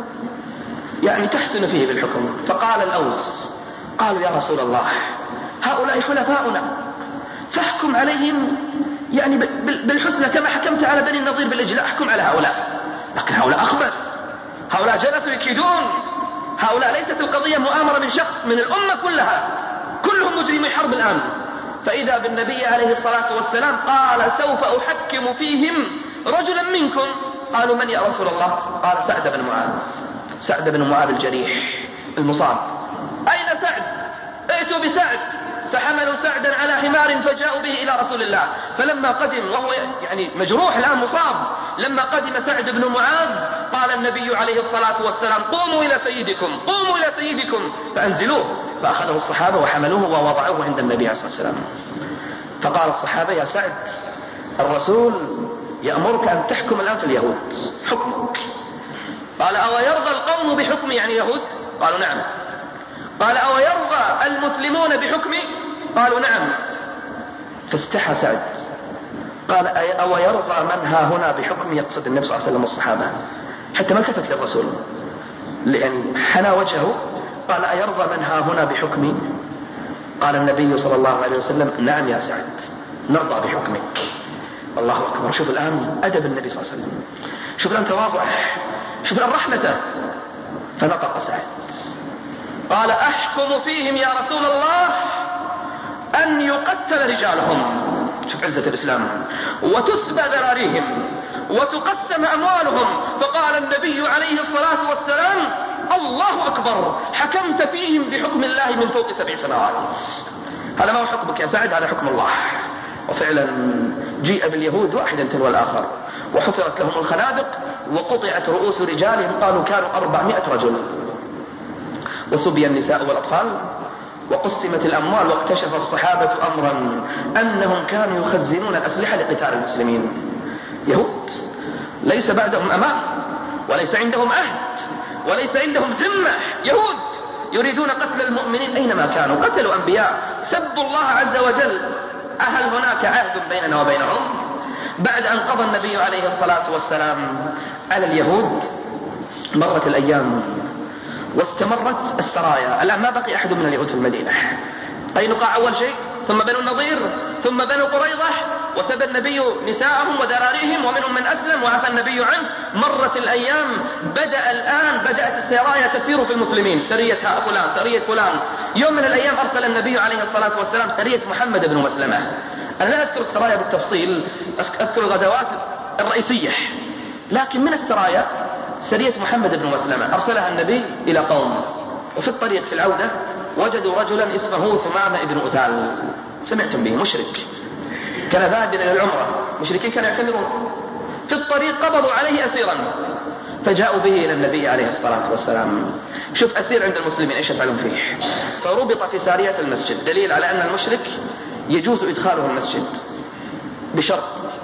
يعني تحسن فيه بالحكم. فقال الأوس: قالوا: يا رسول الله هؤلاء حلفاؤنا فاحكم عليهم يعني بالحسنى كما حكمت على بني النضير بالإجلاء، احكم على هؤلاء. لكن هؤلاء أخبر، هؤلاء جلسوا يكيدون، هؤلاء ليست القضية مؤامرة من شخص، من الأمة كلها، كلهم مجرمي حرب الآن. فإذا بالنبي عليه الصلاة والسلام قال: سوف أحكم فيهم رجلا منكم. قالوا: من يا رسول الله؟ قال: سعد بن معاذ، سعد بن معاذ الجريح المصاب. أين سعد؟ ائتوا بسعد. فحملوا سعدا على حمار فجاءوا به إلى رسول الله. فلما قدم وهو يعني مجروح الآن مصاب، لما قدم سعد بن معاذ قال النبي عليه الصلاة والسلام: قوموا إلى سيدكم، قوموا إلى سيدكم، فأنزلوه. فأخذه الصحابة وحملوه ووضعوه عند النبي عليه الصلاة والسلام. فقال الصحابة: يا سعد، الرسول يأمرك أن تحكم الآن في اليهود، حكمك. قال: أو يرضى القوم بحكمي يعني يهود؟ قالوا: نعم. قال: أو يرضى المسلمون بحكمي؟ قالوا: نعم. فاستحى سعد، قال: أو يرضى من ها هنا بحكمي؟ يقصد النبي صلى الله عليه وسلم والصحابة، حتى ما التفت للرسول لأن حنى وجهه. قال: أيرضى من ها هنا بحكمي؟ قال النبي صلى الله عليه وسلم: نعم يا سعد، نرضى بحكمك. الله أكبر. شوف الآن أدب النبي صلى الله عليه وسلم، شوف الآن تواضعه، شوف الآن رحمته. فنطق سعد قال: أحكم فيهم يا رسول الله أن يقتل رجالهم، شوف عزة الإسلام، وتسبى ذراريهم وتقسم أموالهم. فقال النبي عليه الصلاة والسلام: الله أكبر، حكمت فيهم بحكم الله من فوق سبع سماوات. هذا ما هو حكمك يا سعد، هذا حكم الله. وفعلا جيء باليهود واحدا تلو الآخر، وحفرت لهم الخنادق وقطعت رؤوس رجالهم، قالوا كانوا أربعمائة رجل، وسبي النساء والأطفال وقسمت الأموال. واكتشف الصحابة أمرا أنهم كانوا يخزنون الأسلحة لقتال المسلمين. يهود ليس بعدهم أمان، وليس عندهم عهد، وليس عندهم ذمة. يهود يريدون قتل المؤمنين أينما كانوا، قتلوا أنبياء، سبوا الله عز وجل. أهل هناك عهد بيننا وبينهم؟ بعد أن قضى النبي عليه الصلاة والسلام على اليهود مرت الأيام واستمرت السرايا. الآن ما بقي أحد من اليهود في المدينة. قينقاع أول شيء، ثم بنو النضير، ثم بنو قريظة، وسبى النبي نساءهم وذراريهم، ومنهم من أسلم وعفى النبي عنه. مرت الأيام، بدأ الآن بدأت السرايا تسير في المسلمين، سرية فلان، سرية فلان. يوم من الأيام أرسل النبي عليه الصلاة والسلام سرية محمد بن مسلمة. أنا لا أذكر السرايا بالتفصيل، أذكر الغزوات الرئيسية، لكن من السرايا سرية محمد بن مسلمة أرسلها النبي إلى قوم، وفي الطريق في العودة وجدوا رجلا اسمه ثمامة بن أثال، سمعتم به، مشرك كان ذاهبا إلى العمرة، مشركين كانوا يعتمرون، في الطريق قبضوا عليه أسيرا فجاءوا به إلى النبي عليه الصلاة والسلام. شوف أسير عند المسلمين إيش يفعلون فيه؟ فربط في سارية المسجد، دليل على أن المشرك يجوز إدخاله المسجد بشرط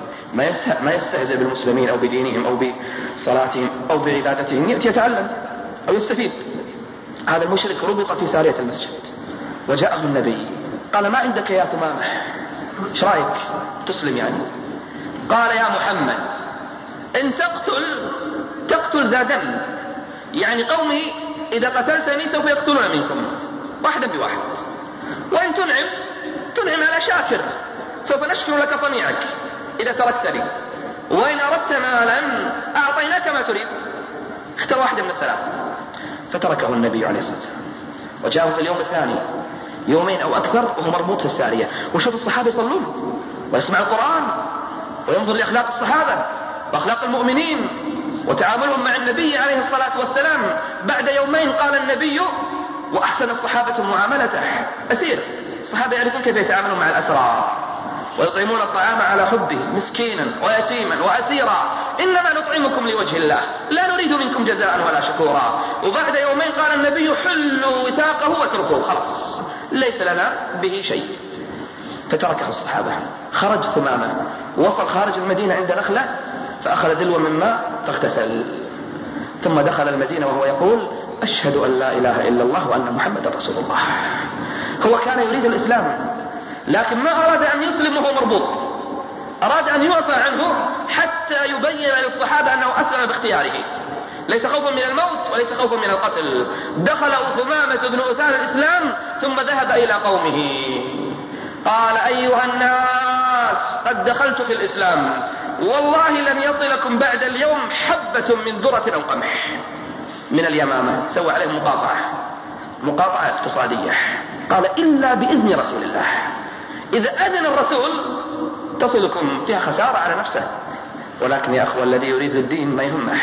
ما يستهزئ بالمسلمين أو بدينهم أو بصلاتهم أو بعبادتهم، يأتي يتعلم أو يستفيد. هذا المشرك ربط في سارية المسجد وجاءه النبي قال: ما عندك يا ثمامة؟ ايش رايك تسلم يعني؟ قال: يا محمد إن تقتل تقتل ذا دم، يعني قومي إذا قتلتني سوف يقتلون منكم واحدا بواحد، وإن تنعم تنعم على شاكر، سوف نشكر لك صنيعك إذا تركتني، وإن أردت مالا أعطيناك ما تريد، اختر واحدة من الثلاث. فتركه النبي عليه الصلاة والسلام وجاءه في اليوم الثاني، يومين أو أكثر وهو مربوط في السارية. وشوف الصحابة يصلون ويسمع القرآن وينظر لأخلاق الصحابة وأخلاق المؤمنين وتعاملهم مع النبي عليه الصلاة والسلام. بعد يومين قال النبي: وأحسن الصحابة معاملته. أسير، الصحابة يعرفون كيف يتعاملون مع الأسرى ويطعمون الطعام على حبه مسكينا ويتيما وأسيرا، إنما نطعمكم لوجه الله لا نريد منكم جزاء ولا شكورا. وبعد يومين قال النبي: حلوا وثاقه واتركوه، خلاص ليس لنا به شيء. فتركه الصحابة. خرج ثمامة، وصل خارج المدينة عند نخلة فأخذ دلوا من ماء فاغتسل، ثم دخل المدينة وهو يقول: أشهد أن لا إله إلا الله وأن محمد رسول الله. هو كان يريد الإسلام لكن ما أراد أن يسلم وهو مربوط، أراد أن يعفى عنه حتى يبين للصحابة أنه أسلم باختياره، ليس خوفا من الموت وليس خوفا من القتل. دخل ثمامة بن أثال الإسلام ثم ذهب إلى قومه قال: أيها الناس قد دخلت في الإسلام، والله لن يصلكم بعد اليوم حبة من ذرة أو قمح من اليمامة. سوى عليهم مقاطعة مقاطعة اقتصادية. قال: إلا بإذن رسول الله، إذا أذن الرسول تصلكم، فيها خسارة على نفسه. ولكن يا أخوة الذي يريد الدين ما يهمه،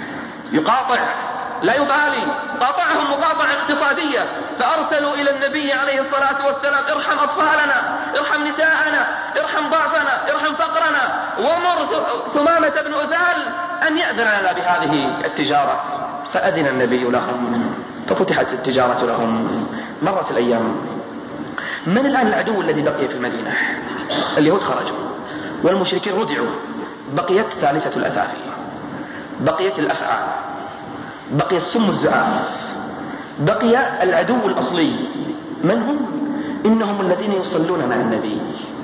يقاطع لا يبالي. قاطعهم مقاطعة اقتصادية، فأرسلوا إلى النبي عليه الصلاة والسلام: ارحم أطفالنا، ارحم نساءنا، ارحم ضعفنا، ارحم فقرنا، ومر ثمامة بن أثال أن يأذن لنا بهذه التجارة. فأذن النبي لهم ففتحت التجارة لهم. مرت الأيام. من الآن العدو الذي بقي في المدينة؟ اليهود خرجوا والمشركين ردعوا. بقيت ثالثة الأثافي، بقيت الأفعى، بقي السم الزعاف، بقي العدو الأصلي. من هم؟ إنهم الذين يصلون مع النبي،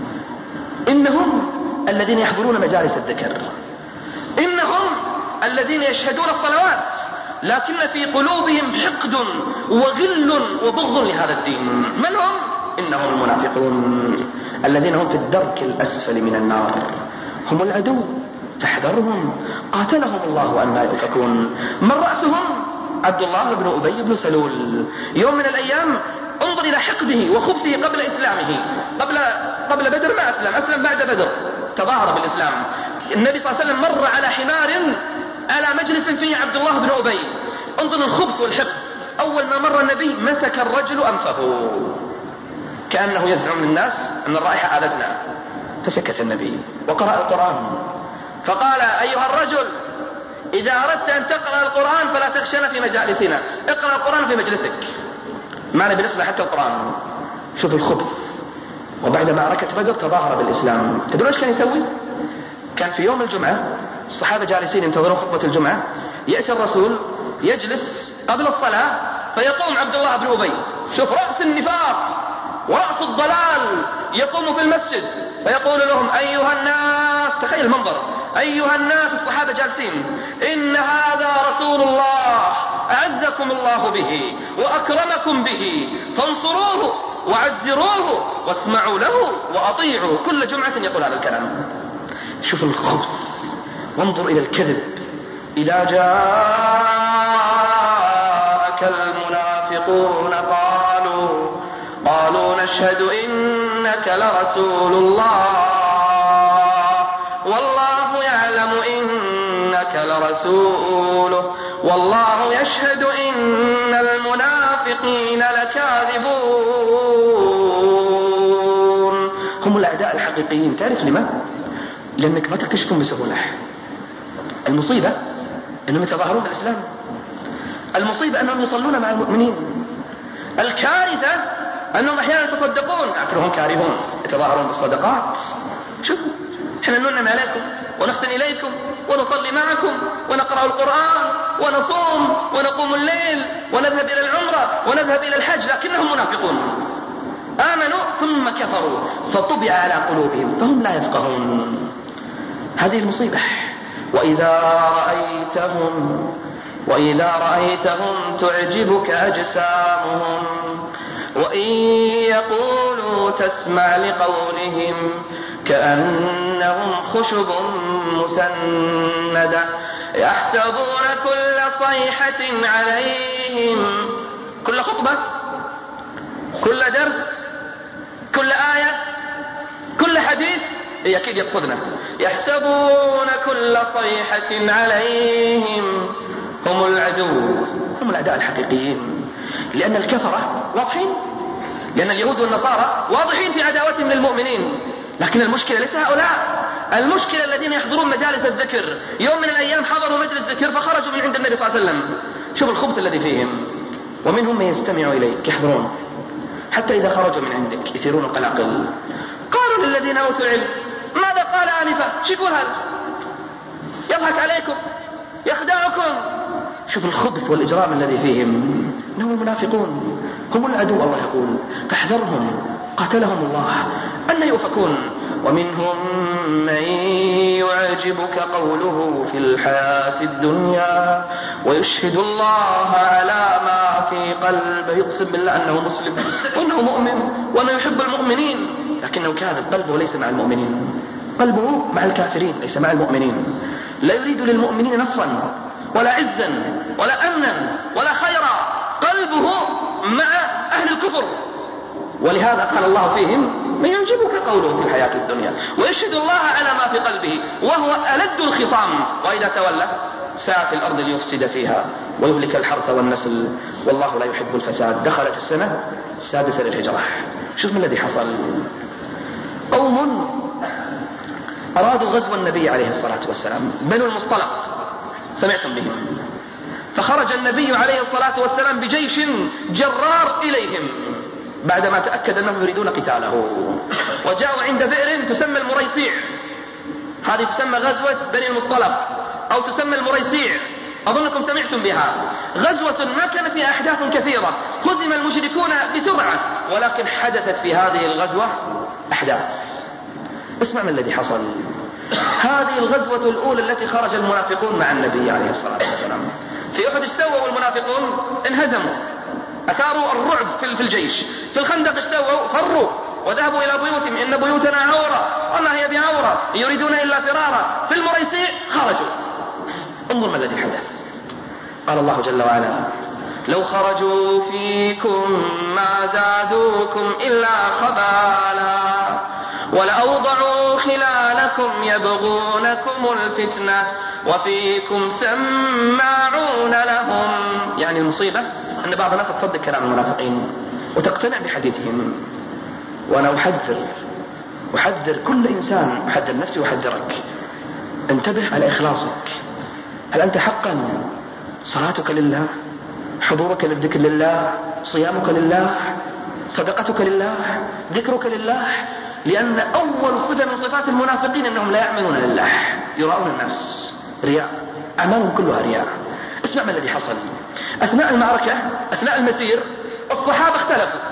إنهم الذين يحضرون مجالس الذكر، إنهم الذين يشهدون الصلوات، لكن في قلوبهم حقد وغل وبغض لهذا الدين. من هم؟ إنهم المنافقون الذين هم في الدرك الأسفل من النار، هم العدو، فاحذرهم قاتلهم الله أن لا يؤفكون. من رأسهم؟ عبد الله بن أبي بن سلول. يوم من الأيام انظر إلى حقده وخبثه قبل إسلامه، قبل قبل بدر ما أسلم، أسلم بعد بدر، تظاهر بالإسلام. النبي صلى الله عليه وسلم مر على حمار على مجلس فيه عبد الله بن أبي. انظر الخبث والحقد. أول ما مر النبي مسك الرجل أنفه كأنه يزعم للناس أن الرائحة آذتنا، فسكت النبي وقرأ القرآن فقال: أيها الرجل إذا أردت أن تقرأ القرآن فلا تخشنا في مجالسنا، اقرأ القرآن في مجلسك. معنى بالنسبة حتى القرآن. شوف الخبث. وبعد معركة بدر تظاهر بالإسلام. تدرون ايش كان يسوي؟ كان في يوم الجمعة الصحابة جالسين ينتظرون خطبة الجمعة، يأتي الرسول يجلس قبل الصلاة فيقوم عبد الله بن أبي، شوف رأس النفاق ورأس الضلال، يقوم في المسجد فيقول لهم: أيها الناس، تخيل المنظر، أيها الناس، الصحابة جالسين، إن هذا رسول الله أعزكم الله به وأكرمكم به، فانصروه وعزروه واسمعوا له وأطيعوا. كل جمعة يقول هذا الكلام. شوف الخبث. وانظر إلى الكذب. إذا جاءك المنافقون قالوا قالوا نشهد إنك لرسول الله والله يعلم إنك لرسوله والله يشهد إن المنافقين لكاذبون. هم الأعداء الحقيقيين. تعرف لما؟ لأنك ما تكتشفهم بسهولة. المصيبة أنهم يتظاهرون بالإسلام، المصيبة أنهم يصلون مع المؤمنين، الكارثة أنهم أحيانا يتصدقون، أكثرهم كارهون يتظاهرون بالصدقات. شوفوا احنا ننعم عليكم ونحسن إليكم ونصلي معكم ونقرأ القرآن ونصوم ونقوم الليل ونذهب إلى العمرة ونذهب إلى الحج، لكنهم منافقون آمنوا ثم كفروا فطبع على قلوبهم فهم لا يفقهون. هذه المصيبة. وإذا رأيتهم وإذا رأيتهم تعجبك أجسامهم وإن يقولوا تسمع لقولهم كأنهم خشب مسندة يحسبون كل صيحة عليهم. كل خطبة، كل درس، كل آية، كل حديث أكيد يقصدنا. يحسبون كل صيحة عليهم هم العدو، هم الأعداء الحقيقيين، لأن الكفرة واضحين، لأن اليهود والنصارى واضحين في عداوتهم للمؤمنين. لكن المشكلة ليس هؤلاء، المشكلة الذين يحضرون مجالس الذكر. يوم من الأيام حضروا مجلس ذكر فخرجوا من عند النبي صلى الله عليه وسلم. شوف الخبث الذي فيهم. ومنهم من يستمع إليك يحضرون، حتى إذا خرجوا من عندك يثيرون القلاقل. قالوا للذين أوتوا العلم ماذا قال آنفا؟ شوفوا هذا يضحك عليكم يخدعكم. شوف الخبث والإجرام الذي فيهم. إنهم المنافقون، هم العدو. الله يقول فاحذرهم قاتلهم الله أن يؤفكون. ومنهم من يعجبك قوله في الحياة الدنيا ويشهد الله على ما في قلبه، يقسم بالله أنه مسلم وأنه مؤمن وأنه يحب المؤمنين، لكنه كاذب، قلبه ليس مع المؤمنين، قلبه مع الكافرين ليس مع المؤمنين. لا يريد للمؤمنين نصرا ولا عزا ولا أمنا ولا خيرا، قلبه مع أهل الكفر. ولهذا قال الله فيهم من يعجبك قوله في الحياة الدنيا ويشهد الله على ما في قلبه وهو ألد الخصام وإذا تولى سعى في الأرض ليفسد فيها ويهلك الحرث والنسل والله لا يحب الفساد. دخلت السنة السادسة للهجرة. شوف ما الذي حصل. قوم أرادوا غزو النبي عليه الصلاة والسلام، بنو المصطلق، سمعتم بهم. فخرج النبي عليه الصلاة والسلام بجيش جرار إليهم بعدما تأكد أنهم يريدون قتاله، وجاءوا عند بئر تسمى المريسيع. هذه تسمى غزوة بني المصطلق أو تسمى المريسيع، أظنكم سمعتم بها. غزوة ما كان فيها أحداث كثيرة، هزم المشركون بسرعة، ولكن حدثت في هذه الغزوة أحداث. اسمع ما الذي حصل. هذه الغزوة الأولى التي خرج المنافقون مع النبي عليه الصلاة والسلام. في أحد سووا المنافقون؟ انهزموا، أثاروا الرعب في الجيش. في الخندق سووا؟ فروا وذهبوا إلى بيوتهم، إن بيوتنا عورة وما هي بعورة يريدون إلا فرارا. في المريسيع خرجوا. انظر ما الذي حدث. قال الله جل وعلا لو خرجوا فيكم ما زادوكم إلا خبالا ولأوضعوا خلالكم يبغونكم الفتنة وفيكم سماعون لهم. يعني المصيبة أن بعض الناس تصدق كلام المنافقين وتقتنع بحديثهم. وأنا أحذر أحذر كل إنسان، أحذر نفسي وأحذرك، انتبه على إخلاصك. هل أنت حقا صلاتك لله، حضورك للذكر لله، صيامك لله، صدقتك لله، ذكرك لله؟ لأن أول صفة من صفات المنافقين أنهم لا يعملون لله، يراؤون الناس، رياء، أعمالهم كلها رياء. اسمع ما الذي حصل. أثناء المعركة، أثناء المسير، الصحابة اختلفوا،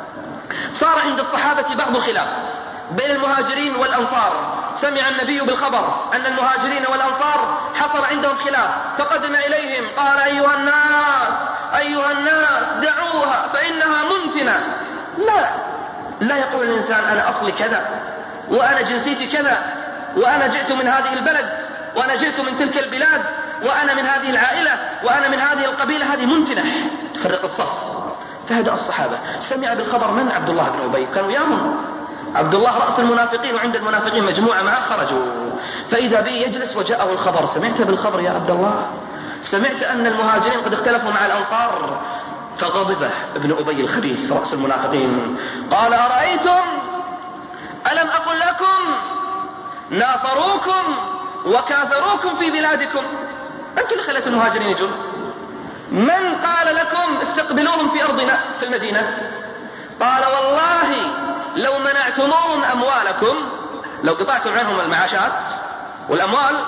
صار عند الصحابة بعض الخلاف بين المهاجرين والأنصار. سمع النبي بالخبر أن المهاجرين والأنصار حصل عندهم خلاف، فقدم إليهم قال أيها الناس أيها الناس دعوها فإنها منتنة. لا لا يقول الإنسان أنا أصلي كذا وأنا جنسيتي كذا وأنا جئت من هذه البلد وأنا جئت من تلك البلاد وأنا من هذه العائلة وأنا من هذه القبيلة. هذه منتنة، تفرق الصف. فهدأ الصحابة. سمع بالخبر من؟ عبد الله بن أبي، كانوا ياهم عبد الله رأس المنافقين، وعند المنافقين مجموعة معه خرجوا. فإذا به يجلس وجاءه الخبر. سمعت بالخبر يا عبد الله؟ سمعت أن المهاجرين قد اختلفوا مع الأنصار؟ فغضب ابن أبي الخبيث رأس المنافقين، قال أرأيتم ألم أقل لكم ناصروكم وكاثروكم في بلادكم؟ أنتم اللي خليتوا المهاجرين يجون. من قال لكم استقبلوهم في أرضنا في المدينة؟ قال والله لو منعتموهم أموالكم، لو قطعتم عنهم المعاشات والأموال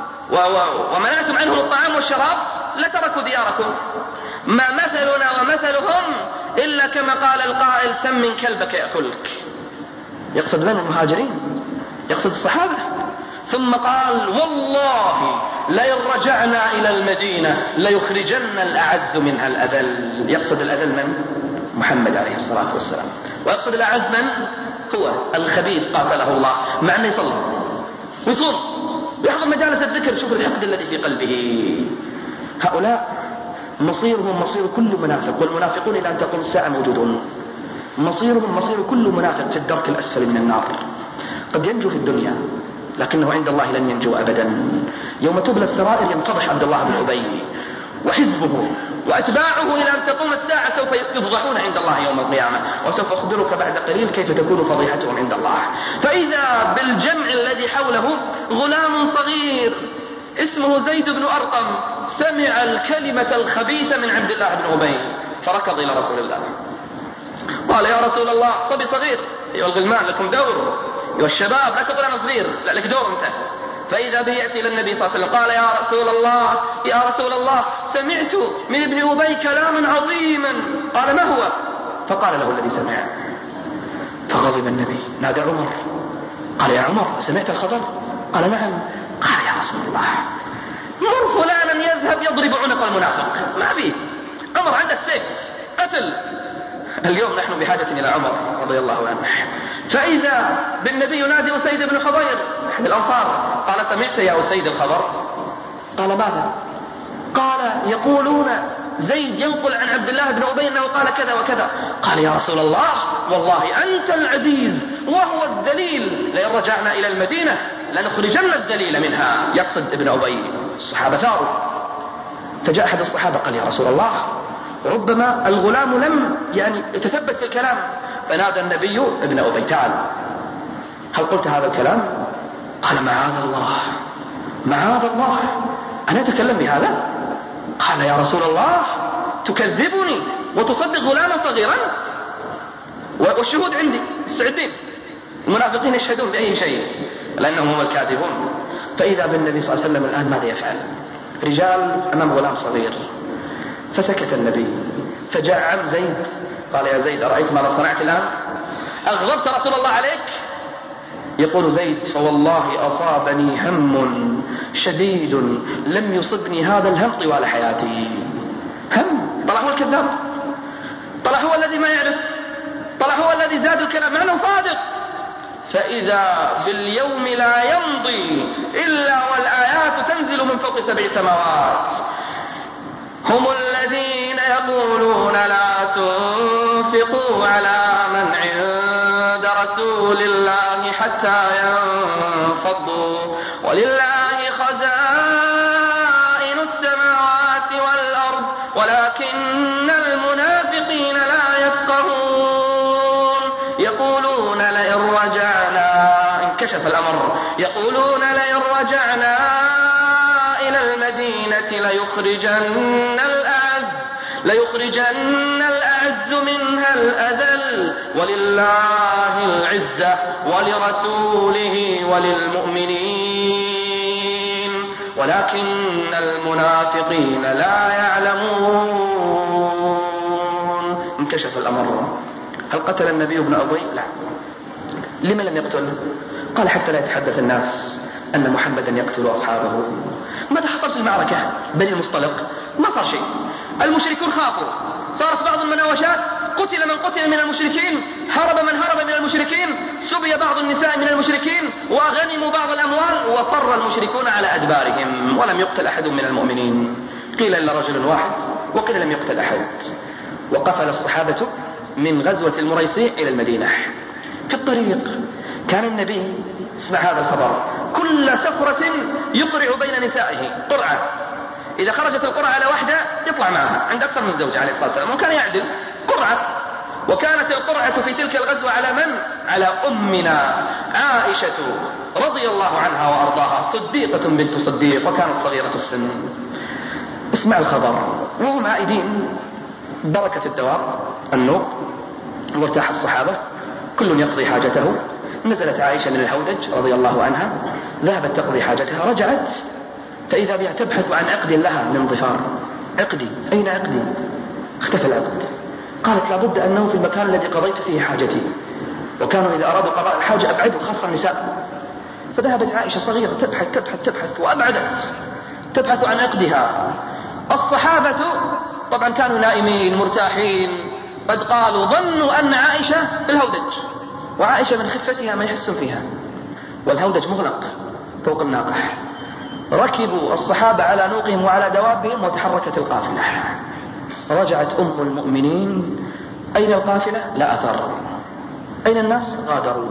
ومنعتم عنهم الطعام والشراب لتركوا دياركم. ما مثلنا ومثلهم إلا كما قال القائل سم كلبك يأكلك. يقصد من المهاجرين، يقصد الصحابة. ثم قال والله لئن رجعنا إلى المدينة ليخرجن الأعز منها الأذل. يقصد الأذل من؟ محمد عليه الصلاة والسلام. ويقصد الأعز من؟ هو الخبيث قاتله الله، مع أنه يصلي ويصوم ويحضر مجالس الذكر. شوف الحقد الذي في قلبه. هؤلاء مصيرهم مصير كل منافق، والمنافقون إلى أن تقوم الساعة موجودون. مصيرهم مصير كل منافق في الدرك الأسفل من النار. قد ينجو في الدنيا لكنه عند الله لن ينجو أبدا. يوم تبلى السرائر ينفضح عبد الله بن أبي وحزبه وأتباعه إلى أن تقوم الساعة، سوف يفضحون عند الله يوم القيامة. وسوف أخبرك بعد قليل كيف تكون فضيحتهم عند الله. فإذا بالجمع الذي حوله غلام صغير اسمه زيد بن أرقم سمع الكلمة الخبيثة من عبد الله بن أبي فركض إلى رسول الله قال يا رسول الله، صبي صغير، أيها الغلمان لكم دور، أيها الشباب لا تقول أنا صغير، لا لك دور أنت. فإذا به يأتي إلى النبي صلى الله عليه وسلم قال يا رسول الله يا رسول الله سمعت من ابن أبي كلاما عظيما. قال ما هو؟ فقال له الذي سمع. فغضب النبي، نادى عمر قال يا عمر سمعت الخبر؟ قال نعم. قال يا رسول الله مر فلانا يذهب يضرب عنق المنافق. ما بيه عمر عنده السيف قتل. اليوم نحن بحاجة إلى عمر رضي الله عنه. فإذا بالنبي ينادي أسيد بن حضير أحد الأنصار قال سمعت يا أسيد الخبر؟ قال ماذا؟ قال يقولون زيد ينقل عن عبد الله بن أبي أنه قال كذا وكذا. قال يا رسول الله والله أنت العزيز وهو الدليل، لئن رجعنا إلى المدينة لنخرجن الدليل منها. يقصد ابن أبي. الصحابة ثاروا. فجاء أحد الصحابة قال يا رسول الله ربما الغلام لم يعني يتثبت في الكلام. فنادى النبي ابن أبي تعال هل قلت هذا الكلام؟ قال معاذ الله معاذ الله أنا أتكلم بهذا؟ قال يا رسول الله تكذبني وتصدق غلاما صغيرا؟ والشهود عندي السعدين المنافقين يشهدون بأي شيء لأنهم هم الكاذبون. فإذا بالنبي صلى الله عليه وسلم الآن ماذا يفعل؟ رجال أمام غلام صغير. فسكت النبي. فجاء عم زيد قال يا زيد أرأيت ما صنعت الآن؟ أغضبت رسول الله عليك؟ يقول زيد فوالله أصابني هم شديد لم يصبني هذا الهم طوال حياتي. هم طلع هو الكذاب، طلع هو الذي ما يعرف، طلع هو الذي زاد الكلام مع أنه صادق. فإذا باليوم لا يمضي إلا والآيات تنزل من فوق سبع سماوات. هم الذين يقولون لا تنفقوا على من عند رسول الله حتى ينفضوا ولله خزائن السماوات والأرض ولكن المنافقين لا يفقهون. يقولون لئن رجعنا انكشف الأمر يقولون لئن رجعنا إلى المدينة ليخرجن الأعز ليخرجن الأعز منها الأذل ولله العزة ولرسوله وللمؤمنين ولكن المنافقين لا يعلمون. انكشف الأمر. هل قتل النبي ابن أبي؟ لا. لما لم يقتل؟ قال حتى لا يتحدث الناس أن محمدا يقتل أصحابه. ماذا حصل في المعركة بني المصطلق؟ ما صار شيء. المشركون خافوا، صارت بعض المناوشات، قتل من قتل من المشركين، هرب من هرب من المشركين، سبي بعض النساء من المشركين، وغنموا بعض الأموال، وفر المشركون على أدبارهم ولم يقتل أحد من المؤمنين. قيل إلا رجل واحد وقيل لم يقتل أحد. وقفل الصحابة من غزوة المريسي إلى المدينة. في الطريق كان النبي اسمع هذا الخبر كل سفرة يقرع بين نسائه قرعة. إذا خرجت القرعة على واحدة يطلع معها عند أكثر من زوجة عليه الصلاة والسلام وكان يعدل قرعة. وكانت القرعة في تلك الغزوة على من؟ على أمنا عائشة رضي الله عنها وأرضاها، صديقة بنت صديق، وكانت صغيرة السن. اسمع الخبر. وهم عائدين بركة الدواب النوق، وارتاح الصحابة كل يقضي حاجته. نزلت عائشة من الهودج رضي الله عنها، ذهبت تقضي حاجتها، رجعت فإذا بها تبحث عن عقد لها من ظفار. عقدي، أين عقدي؟ اختفى العقد. قالت لابد أنه في المكان الذي قضيت فيه حاجتي، وكانوا إذا أرادوا قضاء الحاجة أبعدوا، خاصة النساء. فذهبت عائشة صغيرة تبحث تبحث تبحث وأبعدت، تبحث عن عقدها. الصحابة طبعا كانوا نائمين مرتاحين، قد قالوا ظنوا أن عائشة في الهودج، وعائشة من خفتها ما يحسن فيها، والهودج مغلق فوق الناقة. ركبوا الصحابة على نوقهم وعلى دوابهم وتحركت القافلة. رجعت أم المؤمنين، أين القافلة؟ لا أثر. أين الناس؟ غادروا.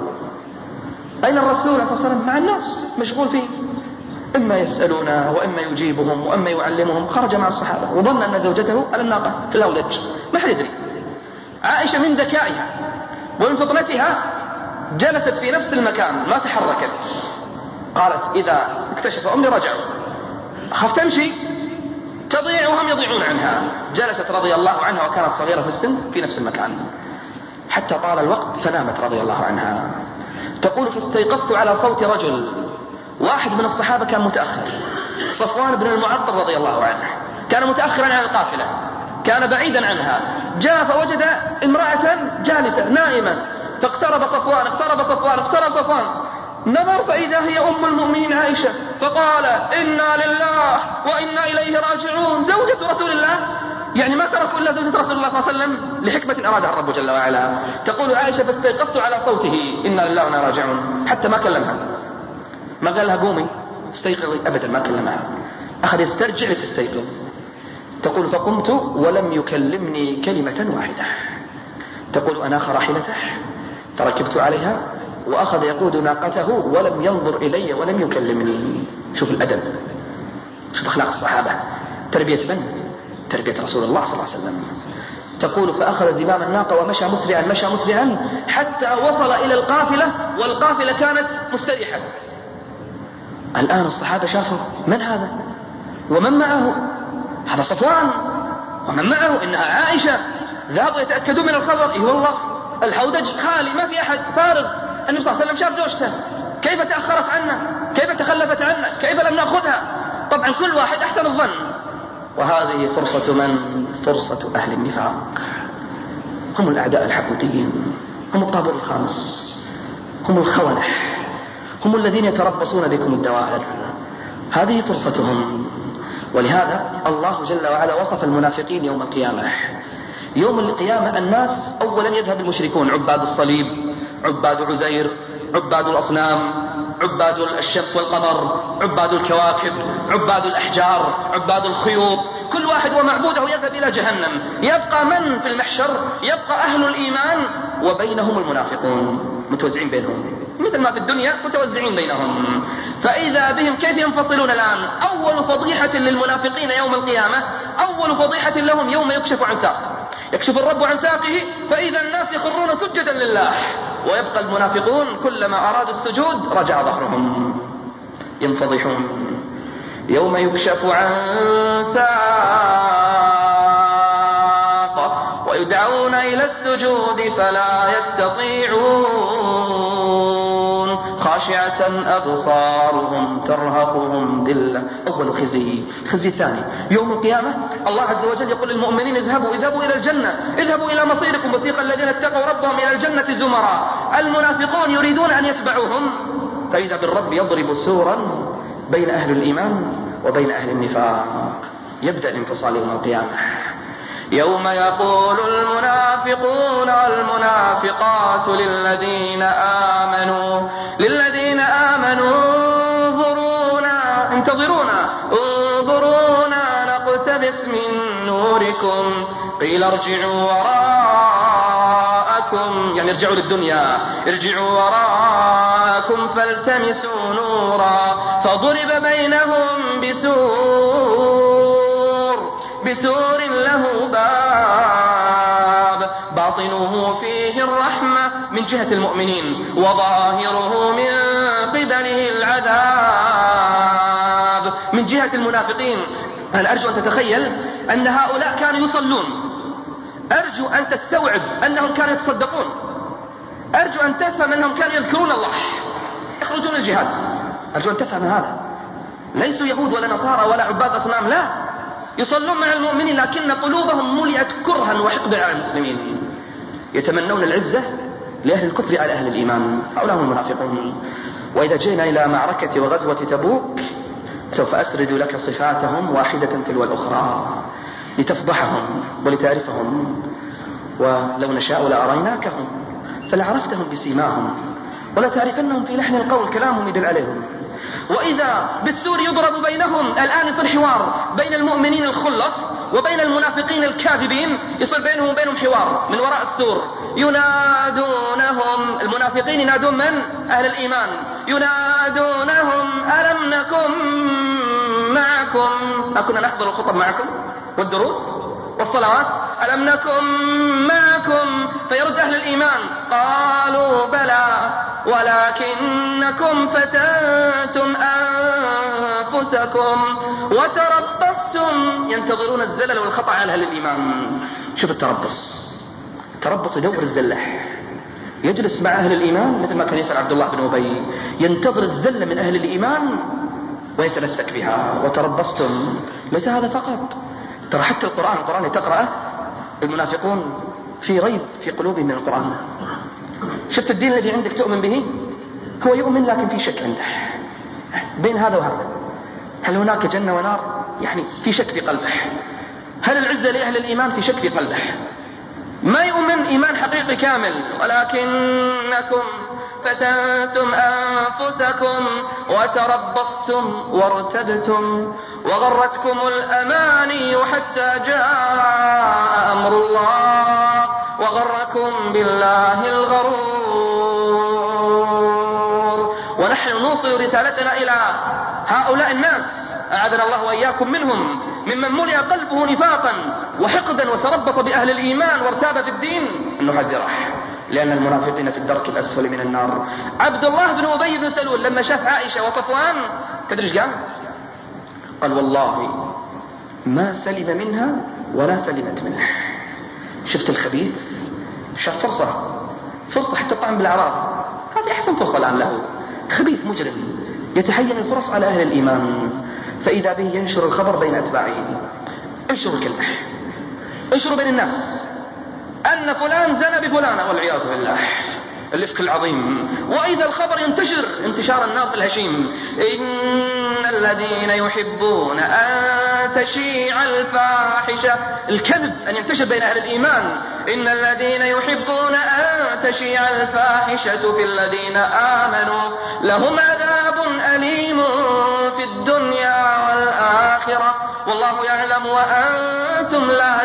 أين الرسول صلى الله عليه وسلم؟ مع الناس مشغول فيه، إما يسألونه وإما يجيبهم وإما يعلمهم. خرج مع الصحابة وظن أن زوجته على الناقة في الهودج، ما حد يدري. عائشة من ذكائها ومن فطنتها جلست في نفس المكان ما تحركت. قالت إذا اكتشف أمي رجعوا، خاف تمشي تضيع وهم يضيعون عنها. جلست رضي الله عنها وكانت صغيرة في السن في نفس المكان حتى طال الوقت فنامت رضي الله عنها. تقول فاستيقظت على صوت رجل. واحد من الصحابة كان متأخر، صفوان بن المعطل رضي الله عنه، كان متأخرا عن القافلة، كان بعيدا عنها. جاء فوجد امرأة جالسة نائمة، فاقترب صفوان اقترب صفوان اقترب صفوان نظر فإذا هي أم المؤمنين عائشة، فقال إنا لله وإنا إليه راجعون. زوجة رسول الله، يعني ما تركوا إلا زوجة رسول الله صلى الله عليه وسلم لحكمة أرادها الرب جل وعلا. تقول عائشة فاستيقظت على صوته إنا لله وإنا راجعون، حتى ما كلمها، ما قال لها قومي استيقظي، أبدا ما كلمها، أخذ يسترجع لتستيقظ. تقول فقمت ولم يكلمني كلمة واحدة. تقول أناخ راحلته فركبت عليها وأخذ يقود ناقته ولم ينظر إلي ولم يكلمني. شوف الأدب، شوف أخلاق الصحابة، تربية من؟ تربية رسول الله صلى الله عليه وسلم. تقول فأخذ زمام الناقة ومشى مسرعا مشى مسرعا حتى وصل إلى القافلة، والقافلة كانت مستريحة. الآن الصحابة شافوا من هذا ومن معه، هذا صفوان ومن معه إنها عائشة. ذهبوا يتأكدوا من الخبر، إيه والله الحودج خالي ما في أحد، فارغ. النبي صلى الله عليه وسلم شاف زوجته كيف تأخرت عنا، كيف تخلفت عنا، كيف لم نأخذها. طبعا كل واحد أحسن الظن. وهذه فرصة من؟ فرصة أهل النفاق، هم الأعداء الحقيقيين، هم الطابور الخامس، هم الخونة، هم الذين يتربصون بكم الدوائر. هذه فرصتهم. ولهذا الله جل وعلا وصف المنافقين يوم القيامة. يوم القيامة الناس أولا يذهب المشركون، عباد الصليب، عباد عزير، عباد الأصنام، عباد الشمس والقمر، عباد الكواكب، عباد الأحجار، عباد الخيوط، كل واحد ومعبوده يذهب إلى جهنم. يبقى من في المحشر؟ يبقى أهل الإيمان وبينهم المنافقون متوزعين بينهم، مثل ما في الدنيا متوزعين بينهم. فإذا بهم كيف ينفصلون الآن؟ أول فضيحة للمنافقين يوم القيامة، أول فضيحة لهم يوم يكشف عن ساق، يكشف الرب عن ساقه فإذا الناس يخرون سجدا لله، ويبقى المنافقون كلما أرادوا السجود رجع ظهرهم، ينفضحون. يوم يكشف عن ساق ويدعون إلى السجود فلا يستطيعون، خاشعة أبصارهم ترهقهم ذلة. أول خزي. خزي ثاني يوم القيامة، الله عز وجل يقول للمؤمنين اذهبوا اذهبوا إلى الجنة، اذهبوا إلى مصيركم، وسيق الذين اتقوا ربهم إلى الجنة زمرا. المنافقون يريدون أن يتبعوهم، فإذا بالرب يضرب سورا بين أهل الإيمان وبين أهل النفاق. يبدأ الانفصال يوم القيامة. يوم يقول المنافقون والمنافقات للذين آمنوا للذين آمنوا انظرونا انتظرونا انظرونا نقتبس من نوركم قيل ارجعوا وراءكم، يعني ارجعوا للدنيا، ارجعوا وراءكم فالتمسوا نورا فضرب بينهم بسور بسور له باب باطنه فيه الرحمة من جهة المؤمنين وظاهره من قبله العذاب من جهة المنافقين. أنا أرجو أن تتخيل أن هؤلاء كانوا يصلون، أرجو أن تستوعب أنهم كانوا يتصدقون، أرجو أن تفهم أنهم كانوا يذكرون الله، يخرجون الجهاد. أرجو أن تفهم هذا، ليسوا يهود ولا نصارى ولا عباد أصنام، لا، يصلون مع المؤمنين لكن قلوبهم ملئت كرها وحقدا على المسلمين، يتمنون العزة لأهل الكفر على أهل الإيمان. هؤلاء هم المنافقون. وإذا جئنا إلى معركة وغزوة تبوك سوف أسرد لك صفاتهم واحدة تلو الأخرى لتفضحهم ولتعرفهم، ولو نشاء لأريناكهم فلعرفتهم بسيماهم ولا تعرفنهم في لحن القول، كلامهم يدل عليهم. وإذا بالسور يضرب بينهم، الآن يصير حوار بين المؤمنين الخلص وبين المنافقين الكاذبين، يصير بينهم وبينهم حوار من وراء السور، ينادونهم، المنافقين ينادون من؟ أهل الإيمان، ينادونهم ألم نكن معكم، أكنا نحضر الخطب معكم والدروس والصلوات، ألم نكن معكم؟ فيرد أهل الإيمان قالوا بلى ولكنكم فتنتم أنفسكم وتربصتم، ينتظرون الزلل والخطأ على أهل الإيمان. شوف التربص، التربص يدور الزلح، يجلس مع أهل الإيمان مثل ما كان يفعل عبد الله بن أبي، ينتظر الزلة من أهل الإيمان ويتمسك بها. وتربصتم ليس هذا فقط، ترى حتى القرآن القرآن اللي تقرأه المنافقون في ريب في قلوبهم من القرآن. شفت الدين الذي عندك تؤمن به، هو يؤمن لكن في شك عنده بين هذا وهذا. هل هناك جنة ونار؟ يعني في شك في قلبه. هل العزة لأهل الإيمان؟ في شك في قلبه، ما يؤمن إيمان حقيقي كامل. ولكنكم فتنتم أنفسكم وتربصتم وارتبتم وغرتكم الأماني حتى جاء أمر الله وغركم بالله الغرور. ونحن نوصل رسالتنا إلى هؤلاء الناس، أعاذنا الله وإياكم منهم، ممن ملئ قلبه نفاقا وحقدا وتربط بأهل الإيمان وارتاب في الدين، أن نحذره، لأن المنافقين في الدرك الأسفل من النار. عبد الله بن أبي بن سلول لما شاف عائشة وصفوان تدري ايش قال؟ قال والله ما سلم منها ولا سلمت منه. شفت الخبيث؟ شاف فرصة فرصة حتى طعن بالأعراض، هذه أحسن فرصة الآن له. خبيث مجرم يتحين الفرص على أهل الإيمان، فإذا به ينشر الخبر بين أتباعه. انشروا الكلمة، انشروا بين الناس أن فلان زنى بفلانة والعياذ بالله، الإفك العظيم. وإذا الخبر ينتشر انتشار النار في الهشيم، إن الذين يحبون أن تشيع الفاحشة، الكذب أن ينتشر بين أهل الإيمان، إن الذين يحبون أن تشيع الفاحشة في الذين آمنوا لهم عذاب أليم في الدنيا والآخرة والله يعلم وأنتم لا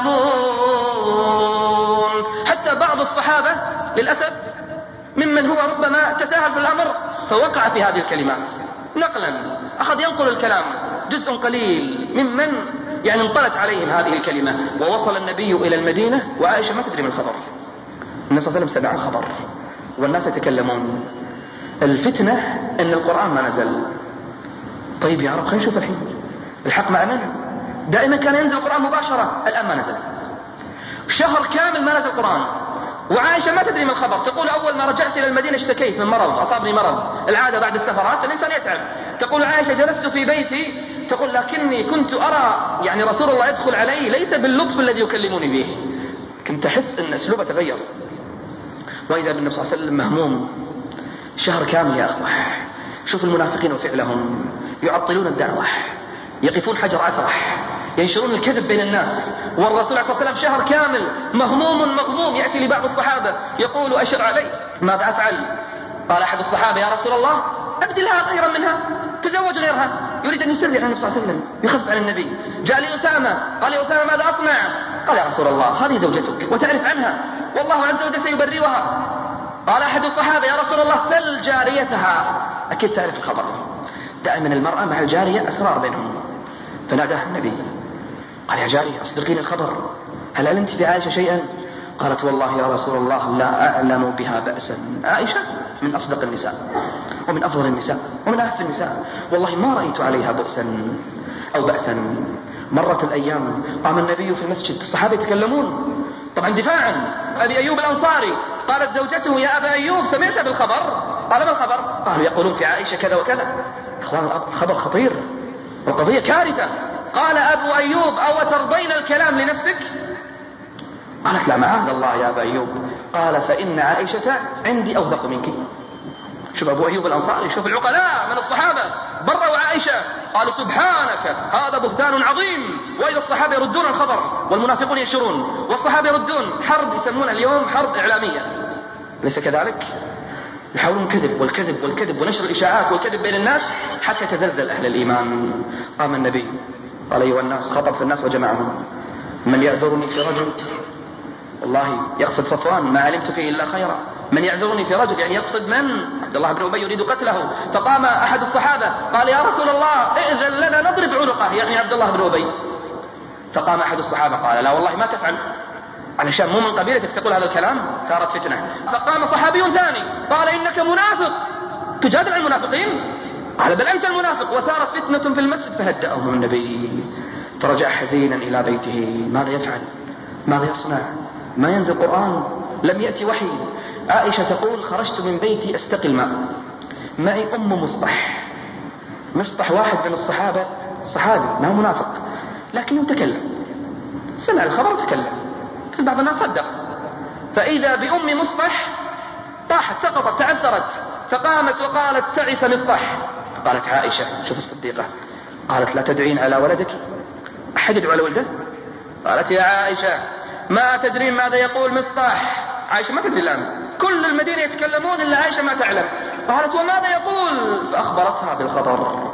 تعلمون. حتى بعض الصحابة للأسف ممن هو ربما تساهل في الأمر فوقع في هذه الكلمات نقلا، أخذ ينقل الكلام جزء قليل ممن يعني انطلت عليهم هذه الكلمة. ووصل النبي إلى المدينة وعائشة ما تدري من الخبر، النبي صلى الله عليه وسلم سمع الخبر والناس يتكلمون. الفتنة أن القرآن ما نزل. طيب يا رب خلينا نشوف الحين الحق مع من؟ دائما كان ينزل القرآن مباشرة، الآن ما نزل، شهر كامل ما نزل القرآن. وعائشة ما تدري من الخبر، تقول أول ما رجعت إلى المدينة اشتكيت من مرض، أصابني مرض، العادة بعد السفرات الإنسان يتعب. تقول عائشة جلست في بيتي، تقول لكني كنت أرى يعني رسول الله يدخل علي ليس باللطف الذي يكلموني به، كنت أحس أن أسلوبه تغير. وإذا بالنبي صلى الله عليه وسلم مهموم شهر كامل يا أخوة. شوف المنافقين وفعلهم، يعطلون الدعوة، يقفون حجر عثرة، ينشرون الكذب بين الناس. والرسول صلى الله عليه وسلم شهر كامل مهموم مغموم، يأتي لبعض الصحابة يقول أشر علي ماذا أفعل؟ قال أحد الصحابة يا رسول الله أبدي لها خيرا منها، تزوج غيرها. يريد أن يسرع عن النبي صلى الله عليه وسلم، يخف عن النبي. جاء لي أسامة قال يا أسامة ماذا أصنع؟ قال يا رسول الله هذه زوجتك وتعرف عنها والله عز وجل سيبرئها. قال أحد الصحابة يا رسول الله سل جاريتها، أكيد تعرف الخبر. دائما المرأة مع الجارية أسرار بينهم. فناداها النبي قال يا جارية أصدقيني الخبر، هل علمت بعائشة شيئا؟ قالت والله يا رسول الله لا أعلم بها بأسا. عائشة من أصدق النساء ومن أفضل النساء ومن أهف النساء، والله ما رأيت عليها بأسا أو بأسا. مرت الأيام، قام النبي في المسجد، الصحابة يتكلمون طبعا دفاعا. أبي أيوب الأنصاري قالت زوجته يا أبا أيوب سمعت بالخبر؟ قال ما الخبر؟ قالوا يقولون في عائشة كذا وكذا. إخوان الخبر خطير والقضية كارثة. قال أبو أيوب أو ترضين الكلام لنفسك؟ قالت لا معاذ الله يا أبا أيوب. قال فإن عائشة عندي أوثق منك. شوف أبو أيوب الأنصاري، شوف العقلاء من الصحابة بروا عائشة، قالوا سبحانك هذا بهتان عظيم. وإذا الصحابة يردون الخبر والمنافقون ينشرون، والصحابة يردون، حرب يسمونها اليوم حرب إعلامية، ليس كذلك؟ يحاولون كذب والكذب والكذب ونشر الإشاعات والكذب بين الناس حتى تزلزل أهل الإيمان. قام النبي قال أيها الناس، خطب في الناس وجمعهم، من يعذرني في رجل، والله يقصد صفوان ما علمت فيه إلا خيرا، من يعذرني في رجل يعني يقصد من؟ عبد الله بن أبي يريد قتله. فقام أحد الصحابة قال يا رسول الله ائذن لنا نضرب عنقه، يعني عبد الله بن أبي. فقام أحد الصحابة قال لا والله ما تفعل، علشان مو من قبيلتك تقول هذا الكلام، صارت فتنة. فقام صحابي ثاني قال إنك منافق تجادل عن المنافقين، قال بل أنت المنافق. وثارت فتنة في المسجد فهدأهم النبي، فرجع حزينا إلى بيته. ماذا يفعل؟ ماذا يصنع؟ ما ينزل قرآن، لم يأتي وحي. عائشة تقول خرجت من بيتي أستقي الماء، معي أم مصطح. مصطح واحد من الصحابة، صحابي ما هو منافق لكنه تكلم، سمع الخبر وتكلم، بعض الناس صدق. فإذا بأم مصطح طاحت سقطت تعثرت، فقامت وقالت تعس مصطح. قالت عائشة شوف الصديقة، قالت لا تدعين على ولدك؟ أحد يدعو على ولده؟ قالت يا عائشة ما تدرين ماذا يقول مصطح؟ عائشة ما تدري الآن، كل المدينة يتكلمون إلا عائشة ما تعلم. قالت وماذا يقول؟ فأخبرتها بالخبر.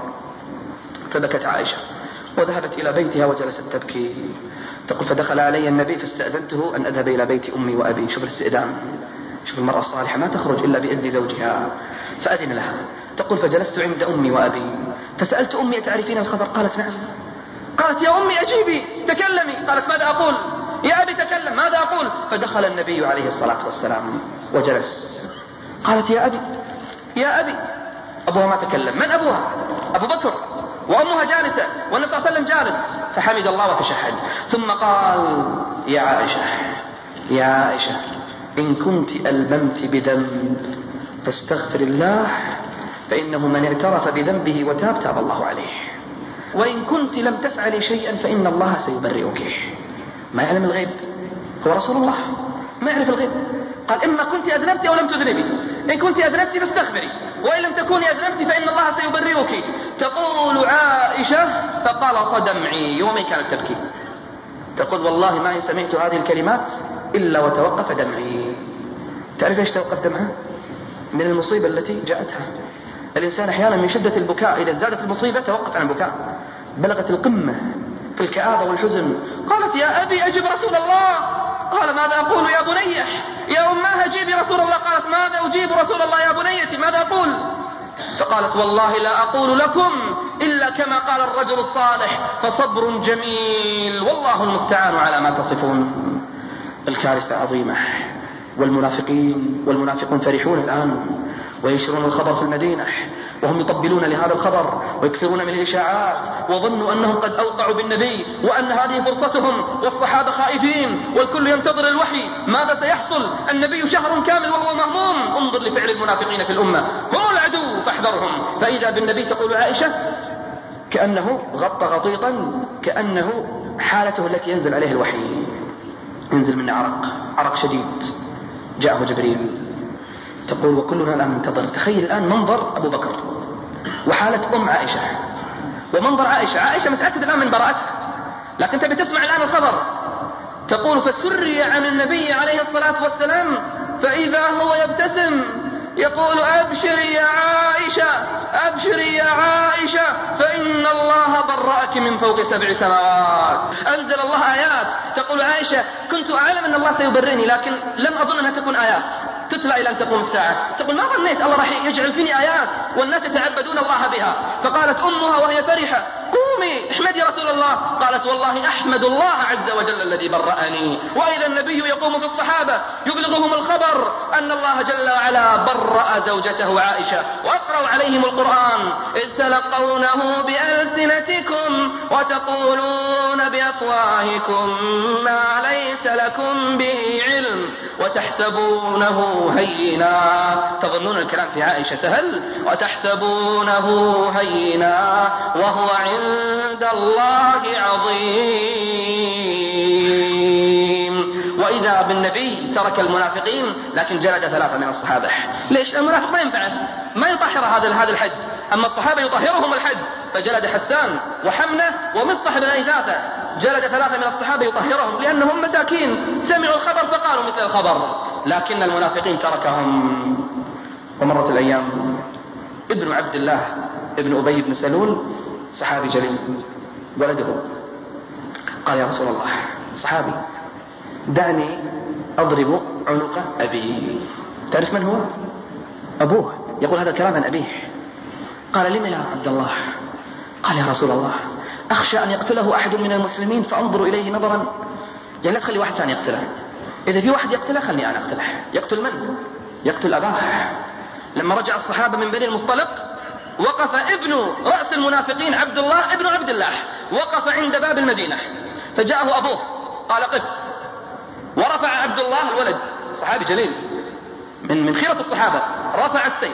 فبكت عائشة وذهبت إلى بيتها وجلست تبكي. تقول فدخل علي النبي فاستأذنته أن أذهب إلى بيت أمي وأبي. شوف الاستئذان، شوف المرأة الصالحة ما تخرج إلا بإذن زوجها، فأذن لها. تقول فجلست عند أمي وأبي فسألت أمي تعرفين الخبر؟ قالت نعم. قالت يا أمي أجيبي تكلمي. قالت ماذا أقول؟ يا أبي تكلم ماذا أقول؟ فدخل النبي عليه الصلاة والسلام وجلس. قالت يا أبي يا أبي. أبوها ما تكلم. من أبوها؟ أبو بكر، وأمها جالسة والنبي صلى الله عليه وسلم جالس. فحمد الله وتشهد ثم قال يا عائشة يا عائشة إن كنت ألممت بذنب فاستغفر الله فإنه من اعترف بذنبه وتاب تاب الله عليه، وإن كنت لم تفعلي شيئا فإن الله سيبرئك. ما يعلم الغيب، هو رسول الله ما يعرف الغيب. قال إما كنت أذنبت أو لم تذنبي، إن كنت أذنبت فاستغفري، وإن لم تكوني أذنبت فإن الله سيبرئك. تقول عائشة فقال دمعي. يومين كانت تبكي، تقول والله ما إن سمعت هذه الكلمات إلا وتوقف دمعي. تعرف إيش توقف دمعها؟ من المصيبة التي جاءتها. الإنسان أحيانا من شدة البكاء إذا زادت المصيبة توقف عن البكاء، بلغت القمة في الكآبة والحزن. قالت يا أبي أجب رسول الله. قال ماذا أقول يا بني؟ يا أماه أجيبي رسول الله. قالت ماذا أجيب رسول الله يا بنيتي؟ ماذا أقول؟ فقالت والله لا أقول لكم إلا كما قال الرجل الصالح فصبر جميل والله المستعان على ما تصفون. الكارثة عظيمة، والمنافقين والمنافقون فرحون الآن وينشرون الخبر في المدينة، وهم يطبلون لهذا الخبر ويكثرون من الإشاعات، وظنوا أنهم قد أوقعوا بالنبي وأن هذه فرصتهم، والصحابة خائفين والكل ينتظر الوحي ماذا سيحصل. النبي شهر كامل وهو مهموم. انظر لفعل المنافقين في الأمة، هم العدو فاحذرهم. فإذا بالنبي تقول عائشة كأنه غطى غطيطا، كأنه حالته التي ينزل عليه الوحي، ينزل من عرق عرق شديد. جاءه جبريل. تقول وكلنا الآن ننتظر. تخيل الآن منظر أبو بكر وحالة أم عائشة ومنظر عائشة. عائشة متأكد الآن من براءتها، لكن تبي تسمع الآن الخبر. تقول فسري عن النبي عليه الصلاة والسلام فإذا هو يبتسم يقول أبشري يا عائشة أبشري يا عائشة فإن الله برأك من فوق سبع سماوات. أنزل الله آيات. تقول عائشة كنت أعلم أن الله سيبرئني لكن لم أظن أنها تكون آيات تتلى إلى أن تقوم الساعة. تقول ما ظنيت الله راح يجعل فيني آيات والناس يتعبدون الله بها. فقالت أمها وهي فرحة قومي قومي احمد يا رسول الله. قالت والله أحمد الله عز وجل الذي برأني. وإذا النبي يقوم في الصحابة يبلغهم الخبر أن الله جل وعلا برأ زوجته عائشة. وأقرأوا عليهم القرآن إذ تلقونه بألسنتكم وتقولون بأفواهكم ما ليس لكم به علم وتحسبونه هينا. تظنون الكلام في عائشة سهل؟ وتحسبونه هينا وهو عند الله عظيم. وإذا بالنبي ترك المنافقين لكن جلد ثلاثة من الصحابة. ليش؟ المنافق ما ينفعه، ما يطهر هذا هذا الحد، أما الصحابة يطهرهم الحد. فجلد حسان وحمنة ومصطح بن أيثاثة، جلد ثلاثة من الصحابة يطهرهم لأنهم مساكين سمعوا الخبر فقالوا مثل الخبر. لكن المنافقين تركهم. ومرت الأيام، ابن عبد الله ابن أبي بن سلول صحابي جليل، ولده قال يا رسول الله، صحابي، دعني أضرب عنق أبي. تعرف من هو؟ أبوه يقول هذا الكلام عن أبيه. قال لما يا عبد الله؟ قال يا رسول الله أخشى أن يقتله أحد من المسلمين فأنظر إليه نظرا، يعني لا تخلي واحد ثاني يقتله، إذا في واحد يقتله خلني أنا أقتله. يقتل من؟ يقتل أباه. لما رجع الصحابة من بني المصطلق وقف ابن رأس المنافقين عبد الله ابن عبد الله، وقف عند باب المدينة فجاءه أبوه قال قف، ورفع عبد الله الولد صحابي جليل من من خيرة الصحابة، رفع السيف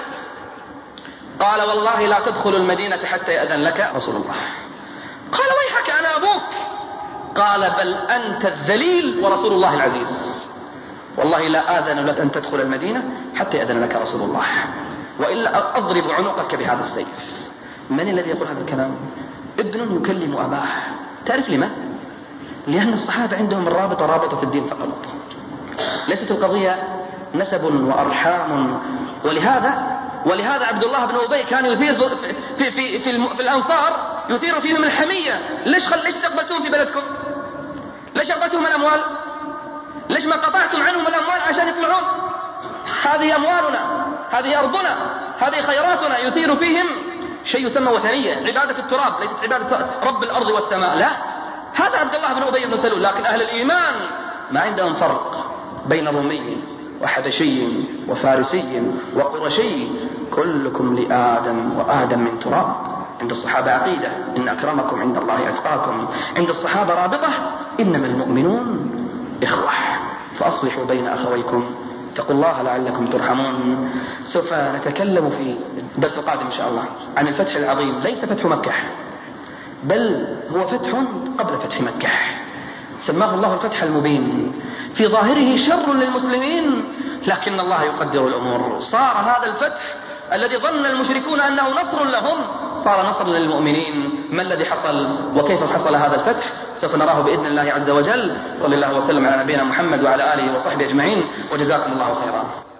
قال والله لا تدخل المدينة حتى يأذن لك رسول الله. قال ويحك أنا أبوك. قال بل أنت الذليل ورسول الله العزيز، والله لا آذن لك أن تدخل المدينة حتى يأذن لك رسول الله، وإلا أضرب عنقك بهذا السيف. من الذي يقول هذا الكلام؟ ابن يكلم أباه. تعرف لما؟ لأن الصحابة عندهم الرابطة رابطة الدين فقط، ليست القضية نسب وأرحام. ولهذا ولهذا عبد الله بن أبي كان يثير في في في, في, في الأنصار يثير فيهم الحمية. ليش خل ليش تقبلتم في بلدكم؟ ليش أعطيتهم الأموال؟ ليش ما قطعتم عنهم الأموال عشان يطلعون؟ هذه أموالنا، هذه أرضنا، هذه خيراتنا. يثير فيهم شيء يسمى وثنية، عبادة التراب، ليست عبادة رب الأرض والسماء. لا، هذا عبد الله بن أبي بن سلول. لكن أهل الإيمان ما عندهم فرق بين رومي وحبشي وفارسي وقرشي، كلكم لآدم وآدم من تراب. عند الصحابة عقيدة إن أكرمكم عند الله أتقاكم، عند الصحابة رابطة إنما المؤمنون إخوة فأصلحوا بين أخويكم، اتقوا الله لعلكم ترحمون. سوف نتكلم في الدرس القادم إن شاء الله عن الفتح العظيم، ليس فتح مكة بل هو فتح قبل فتح مكة، سماه الله الفتح المبين. في ظاهره شر للمسلمين لكن الله يقدر الأمور. صار هذا الفتح الذي ظن المشركون أنه نصر لهم صار نصر للمؤمنين. ما الذي حصل وكيف حصل هذا الفتح سوف نراه بإذن الله عز وجل. صلى الله وسلم على نبينا محمد وعلى آله وصحبه أجمعين، وجزاكم الله خيرا.